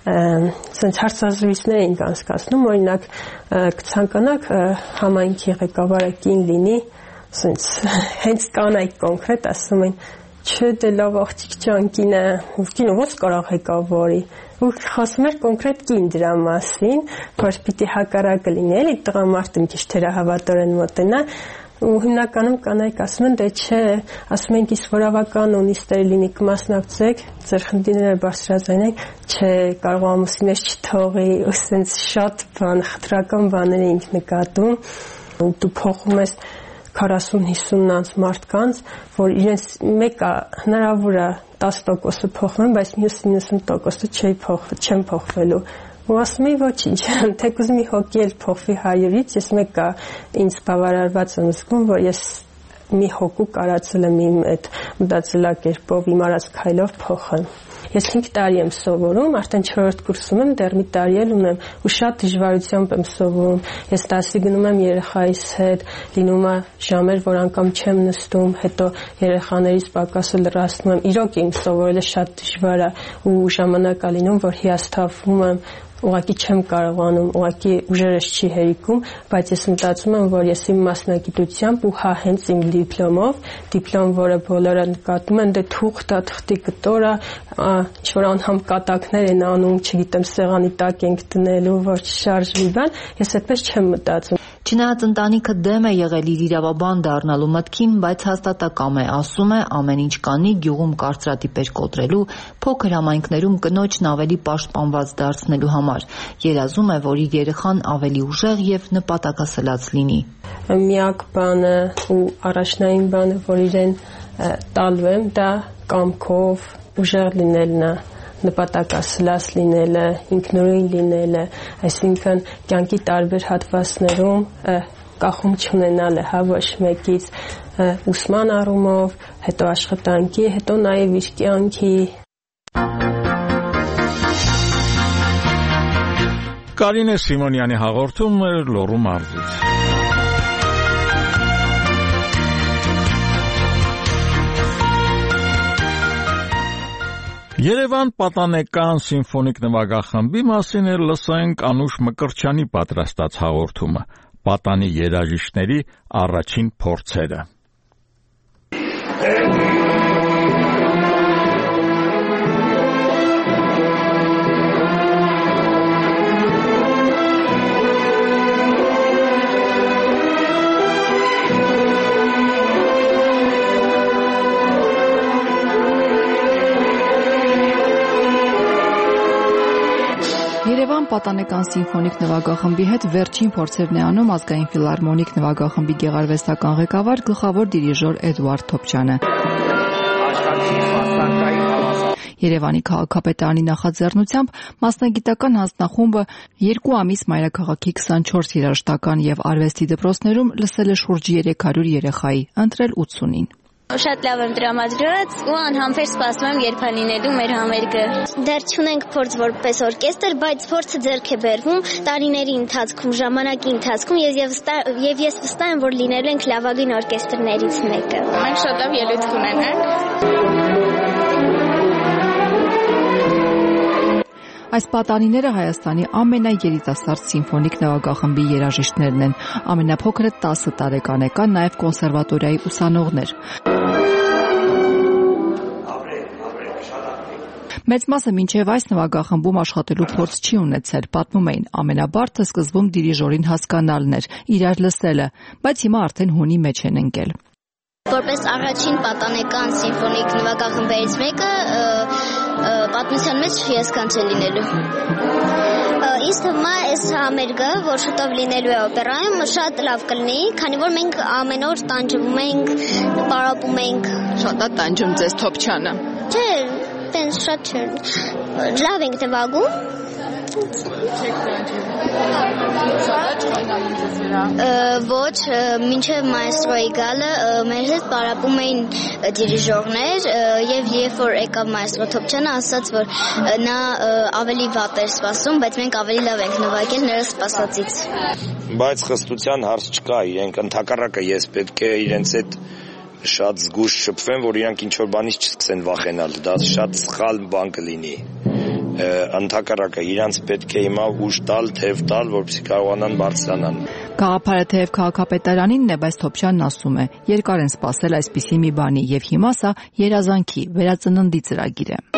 սենց հարցազրույցներ էինք անցկացնում, օրինակ կցանկանաք համայնքի ղեկավարը կին լինի, սենց հենց կանայք կոնկրետ ասում են, չէ դե լավ աղջիկ ջան, կինը, կինը ո՞նց կարող ղեկավարի, ու խոսում էր կոնկրետ կին դրա մասին, որ պիտի հակառակը լինի, էլի տղամարդը մի քիչ թերահավատորեն մոտենա, ու հիմնականում կանայք ասում են դե չէ, ասում են իսկ որավական ունիստեր լինի կմասնակցեք, ձեր խնդիրները բարձրաձայնեք, չէ, կարող ամուսինես չթողի, ու սենց շատ բան, խտրական բաներ էինք նկատում, ու դու փոխում ես քառասուն-հիսուն անց մարդկանց, որ իրենց մեկը հնարավոր է տասը տոկոսը փոխվեն, բայց մյուս իննսուն տոկոսը չեն փոխվելու։ Ու ասում էի ոչինչ, թեկուզ մի հոգի էլ փոխվի հարյուրից, ես մեկը ինձ բավարարված եմ զգում, որ ես մի հոգու կարացել եմ իմ այդ մտածելակերպով, իմ արած քայլով փոխեմ։ Ես հինգ տարի եմ սովորում, արդեն չորրորդ կուրսում եմ, դեռ մի տարի էլ ունեմ ու շատ դժվարությամբ եմ սովորում։ Ես դասի գնում եմ երեխայիս հետ, լինում է ժամեր, որ անգամ չեմ նստում, հետո երեխաներից պակասը լրացնում եմ։ Իրոք իմ սովորելը շատ դժվար է ու ժամանակ է լինում, որ հիասթափվում եմ, ուղղակի չեմ կարողանում, ուղղակի ուժերս չի հերիքում, բայց ես մտածում եմ, որ ես իմ մասնագիտությամբ ու հա հենց իմ դիպլոմով, դիպլոմ, որը բոլորը նկատում են, դե թուղթ է, թղթի կտոր է, ինչ-որ անհամ կատակներ են անում, չգիտեմ, սեղանի տակ ենք տնելու, որ չշարժվի բան, ես այդպես չեմ մտածում։
Չնայած ընտանիքը դեմ է եղել իր իրավաբան դառնալու մտքին, բայց հաստատակամ է, ասում է, ամեն ինչ կանի գյուղում կարծրատիպեր կոտրելու, փոքր համայնքներում կնոջն ավելի պաշտպանված դարձնելու համար։ Երազում է, որ իր երեխան ավելի ուժեղ եւ նպատակասլաց լինի։
Միակ բանը ու առաջնային բանը, որ իրեն տալու եմ, դա կամքով ուժեղ լինելն է, նպատակասլաց լինելը, ինքնուրույն լինելը, այսինքն կյանքի տարբեր հատվածներում կախում չունենալը, հա, ոչ մեկից, ուսման առումով, հետո աշխատանքի, հետո նաև իր կյանքի։
Կարինե Սիմոնյանի հաղորդում Լոռու մարզից։ Երևան պատանեկան սիմֆոնիկ նվագախմբի մասին էլ լսենք Անուշ Մկրտչյանի պատրաստած հաղորդումը՝ պատանի երաժիշտների առաջին փորձերը։
Երևան պատանեկան սիմֆոնիկ նվագախմբի հետ վերջին փորձերն է անում ազգային ֆիլհարմոնիկ նվագախմբի գեղարվեստական ղեկավար գլխավոր դիրիժոր Էդուարդ Թոփչյանը։ Երևանի քաղաքապետարանի նախաձեռնությամբ մասնագիտական հանձնախումբը երկու ամիս մայրաքաղաքի քսանչորս երաժշտական եւ արվեստի դպրոցներում լսել է շուրջ երեք հարյուր երեխայի, ընտրել ութսունին։
Շատ լավ եմ տրամադրված ու անհամբեր սպասում եմ երբ լինելու մեր համերգը։ Դեռ չունենք փորձ որպես օրկեստր, բայց փորձը ձեռք է բերվում տարիների ընթացքում, ժամանակի ընթացքում եւ եւ ես վստահ եմ, որ լինելու ենք լավագույն օրկեստրներից մեկը։ Մենք շատ լավ ելույթ կունենանք։
Այս պատանիները Հայաստանի ամենաերիտասարդ սիմֆոնիկ նվագախմբի երաժիշտներն են։ Ամենափոքրը տասը տարեկան է, կան նաև կոնսերվատորիայի ուսանողներ։ Մեծ մասը մինչև այս նվագախմբում աշխատելու փորձ չի ունեցել, պատմում էին, ամենաբարդը սկզբում դիրիժորին հասկանալն էր, իրար լսելը, բայց հիմա արդեն հունի մեջ են ընկել։
Որպես առաջին պատանեկան սիմֆոնիկ նվագախմբերից մեկը պատմության մեջ հիասքանչ է լինելու։ Ինձ թվում է այս համերգը, որ շուտով լինելու է օպերայում, շատ լավ կլինի, քանի որ մենք ամեն օր տանջվում ենք, պարապում ենք։
Շատ է տանջում ձեզ Թոփչյանը։
Չէ, տենց շատ չէ։ Լավ ենք նվագում։ Ոչ, մինչև մայստրոյի գալը մեր հետ պարապում էին դիրիժորներ եւ երբ որ եկավ մայստրո Թոփչյանը, ասաց, որ նա ավելի վատ էր սպասում, բայց մենք ավելի լավ ենք նվագել նրա սպասածից։
Բայց խստության հարց չկա, իրենք ընդհակառակը ես պետք է իրենց հետ շատ զգուշ շփվեմ, որ իրանք ինչ որ բանից չսկսեն վախենալ, դա շատ սխալ բան կլինի։ Ընդհակառակը իրանց պետք է հիմա ուժ տալ, թև տալ, որպեսզի կարողանան բարձրանալ։
Գաղափարը թեև քաղաքապետարանինն է, բայց Թոփչյանն ասում է, երկար են սպասել այսպիսի մի բանի եւ հիմա սա երազանքի, վերածննդի ծրագիր է։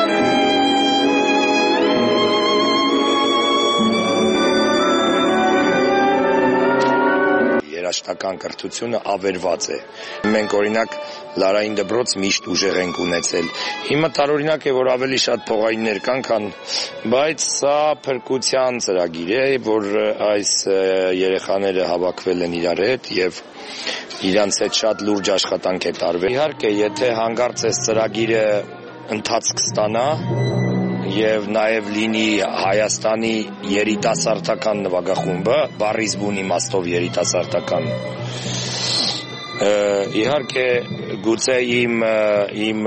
Երաժշտական կրթությունը ավերված է։ Մենք օրինակ Լարային դպրոց միշտ ուժեղ ենք ունեցել։ Հիմա տարօրինակ է, որ ավելի շատ փողայիններ կան, քան, բայց սա փրկության ծրագիր է, որ այս երեխաները հավաքվել են իրար հետ եւ իրանց հետ շատ լուրջ աշխատանք է տարվել։ Իհարկե, եթե հանգարց այս ծրագիրը ընթացք ստանա եւ նաեւ լինի Հայաստանի երիտասարդական նվագախումբը, բառից բուն իմաստով երիտասարդական, իհարկե գուցե իմ իմ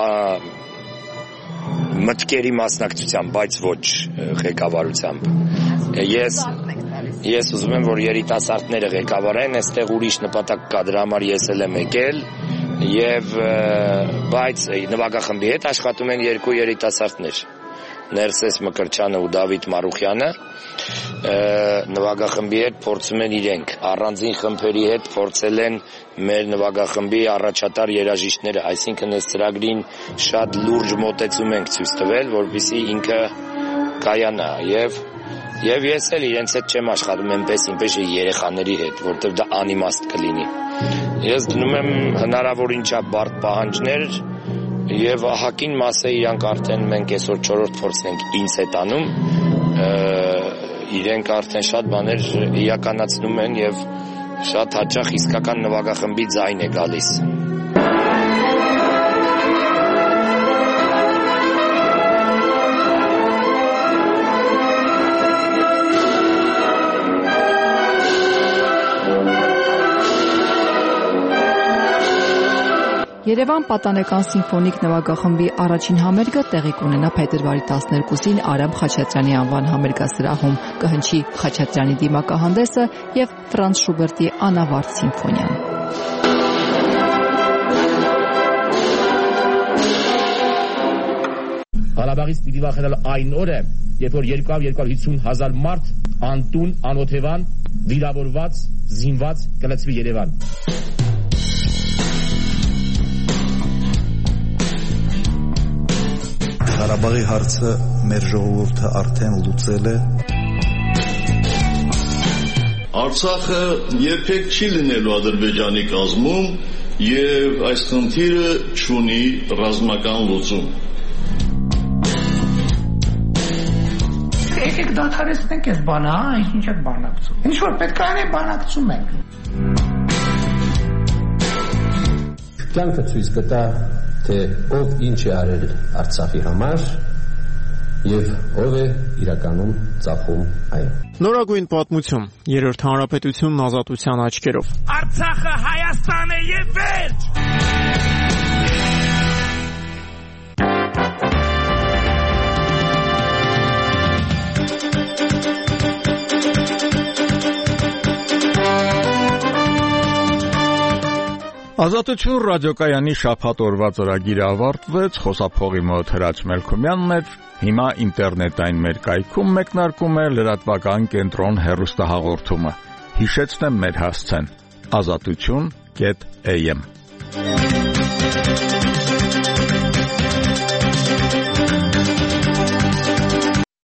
մտքերի մասնակցությամբ, բայց ոչ ղեկավարությամբ։ Ես ես ուզում եմ, որ երիտասարդները ղեկավարեն, այստեղ ուրիշ նպատակ կա, դրա համար ես էլ եմ եկել եւ բայց նվագախմբի հետ աշխատում են երկու երիտասարդներ։ Ներսես Մկրտչյանը ու Դավիթ Մարուխյանը նվագախմբի հետ փորձում են իրենք, առանձին խմբերի հետ փորձել են մեր նվագախմբի առաջատար երաժիշտները, այսինքն այս ծրագրին շատ լուրջ մոտեցում ենք ցույց տվել, որպեսզի ինքը կայանա եւ եւ ես էլ իրենց հետ չեմ աշխատում այնպես ինչպես երեխաների հետ, որտեղ դա անիմաստ կլինի։ Ես դնում եմ հնարավորին չափ բարդ պահանջներ եւ ահագին մասը իրանք արդեն մենք այսօր չորրորդ փորձն ենք ինձ հետ անում, իրենք արդեն շատ բաներ իրականացնում են եւ շատ հաճախ իսկական նվագախմբի ձայն է գալիս։
Երևան պատանեկան սիմֆոնիկ նվագախմբի առաջին համերգը տեղի կունենա փետրվարի տասներկուսին Արամ Խաչատրյանի անվան համերգասրահում, կհնչի Խաչատրյանի դիմակահանդեսը եւ Ֆրանց Շուբերտի անավարտ սիմֆոնիան։
Ղարաբաղից պիտի վախենալ այն օրը, երբ որ երկու երկու հիսուն հազար մարդ անտուն, անօթևան, վիրավորված, զինված կլցվի Երևան։
Ղարաբաղի հարցը մեր ժողովուրդը արդեն լուծել է։
Արցախը երբեք չի լինելու Ադրբեջանի կազմում եւ այս խնդիրը չունի ռազմական լուծում։
Եկեք դադարեցնենք այս բանը, հա, ինչ եք բանակցում։ Ինչ որ պետք է անել, բանակցում ենք։
Կյանքը ցույց կտա, թե ով ինչ է արել Արցախի համար եւ ով է իրականում ծախում այն։
Նորագույն պատմություն, երրորդ հանրապետությունն ազատության աչքերով։
Արցախը Հայաստան է եւ վերջ։
Ազատություն ռադիոկայանի շաբաթ օրվա ծրագիրը ավարտվեց, խոսափողի մոտ Հրաչ Մելքումյանն էր, հիմա ինտերնետային մեր կայքում մեկնարկում է լրատվական կենտրոն հեռուստահաղորդումը։ Հիշեցնեմ մեր հասցեն՝ ազատություն կետ am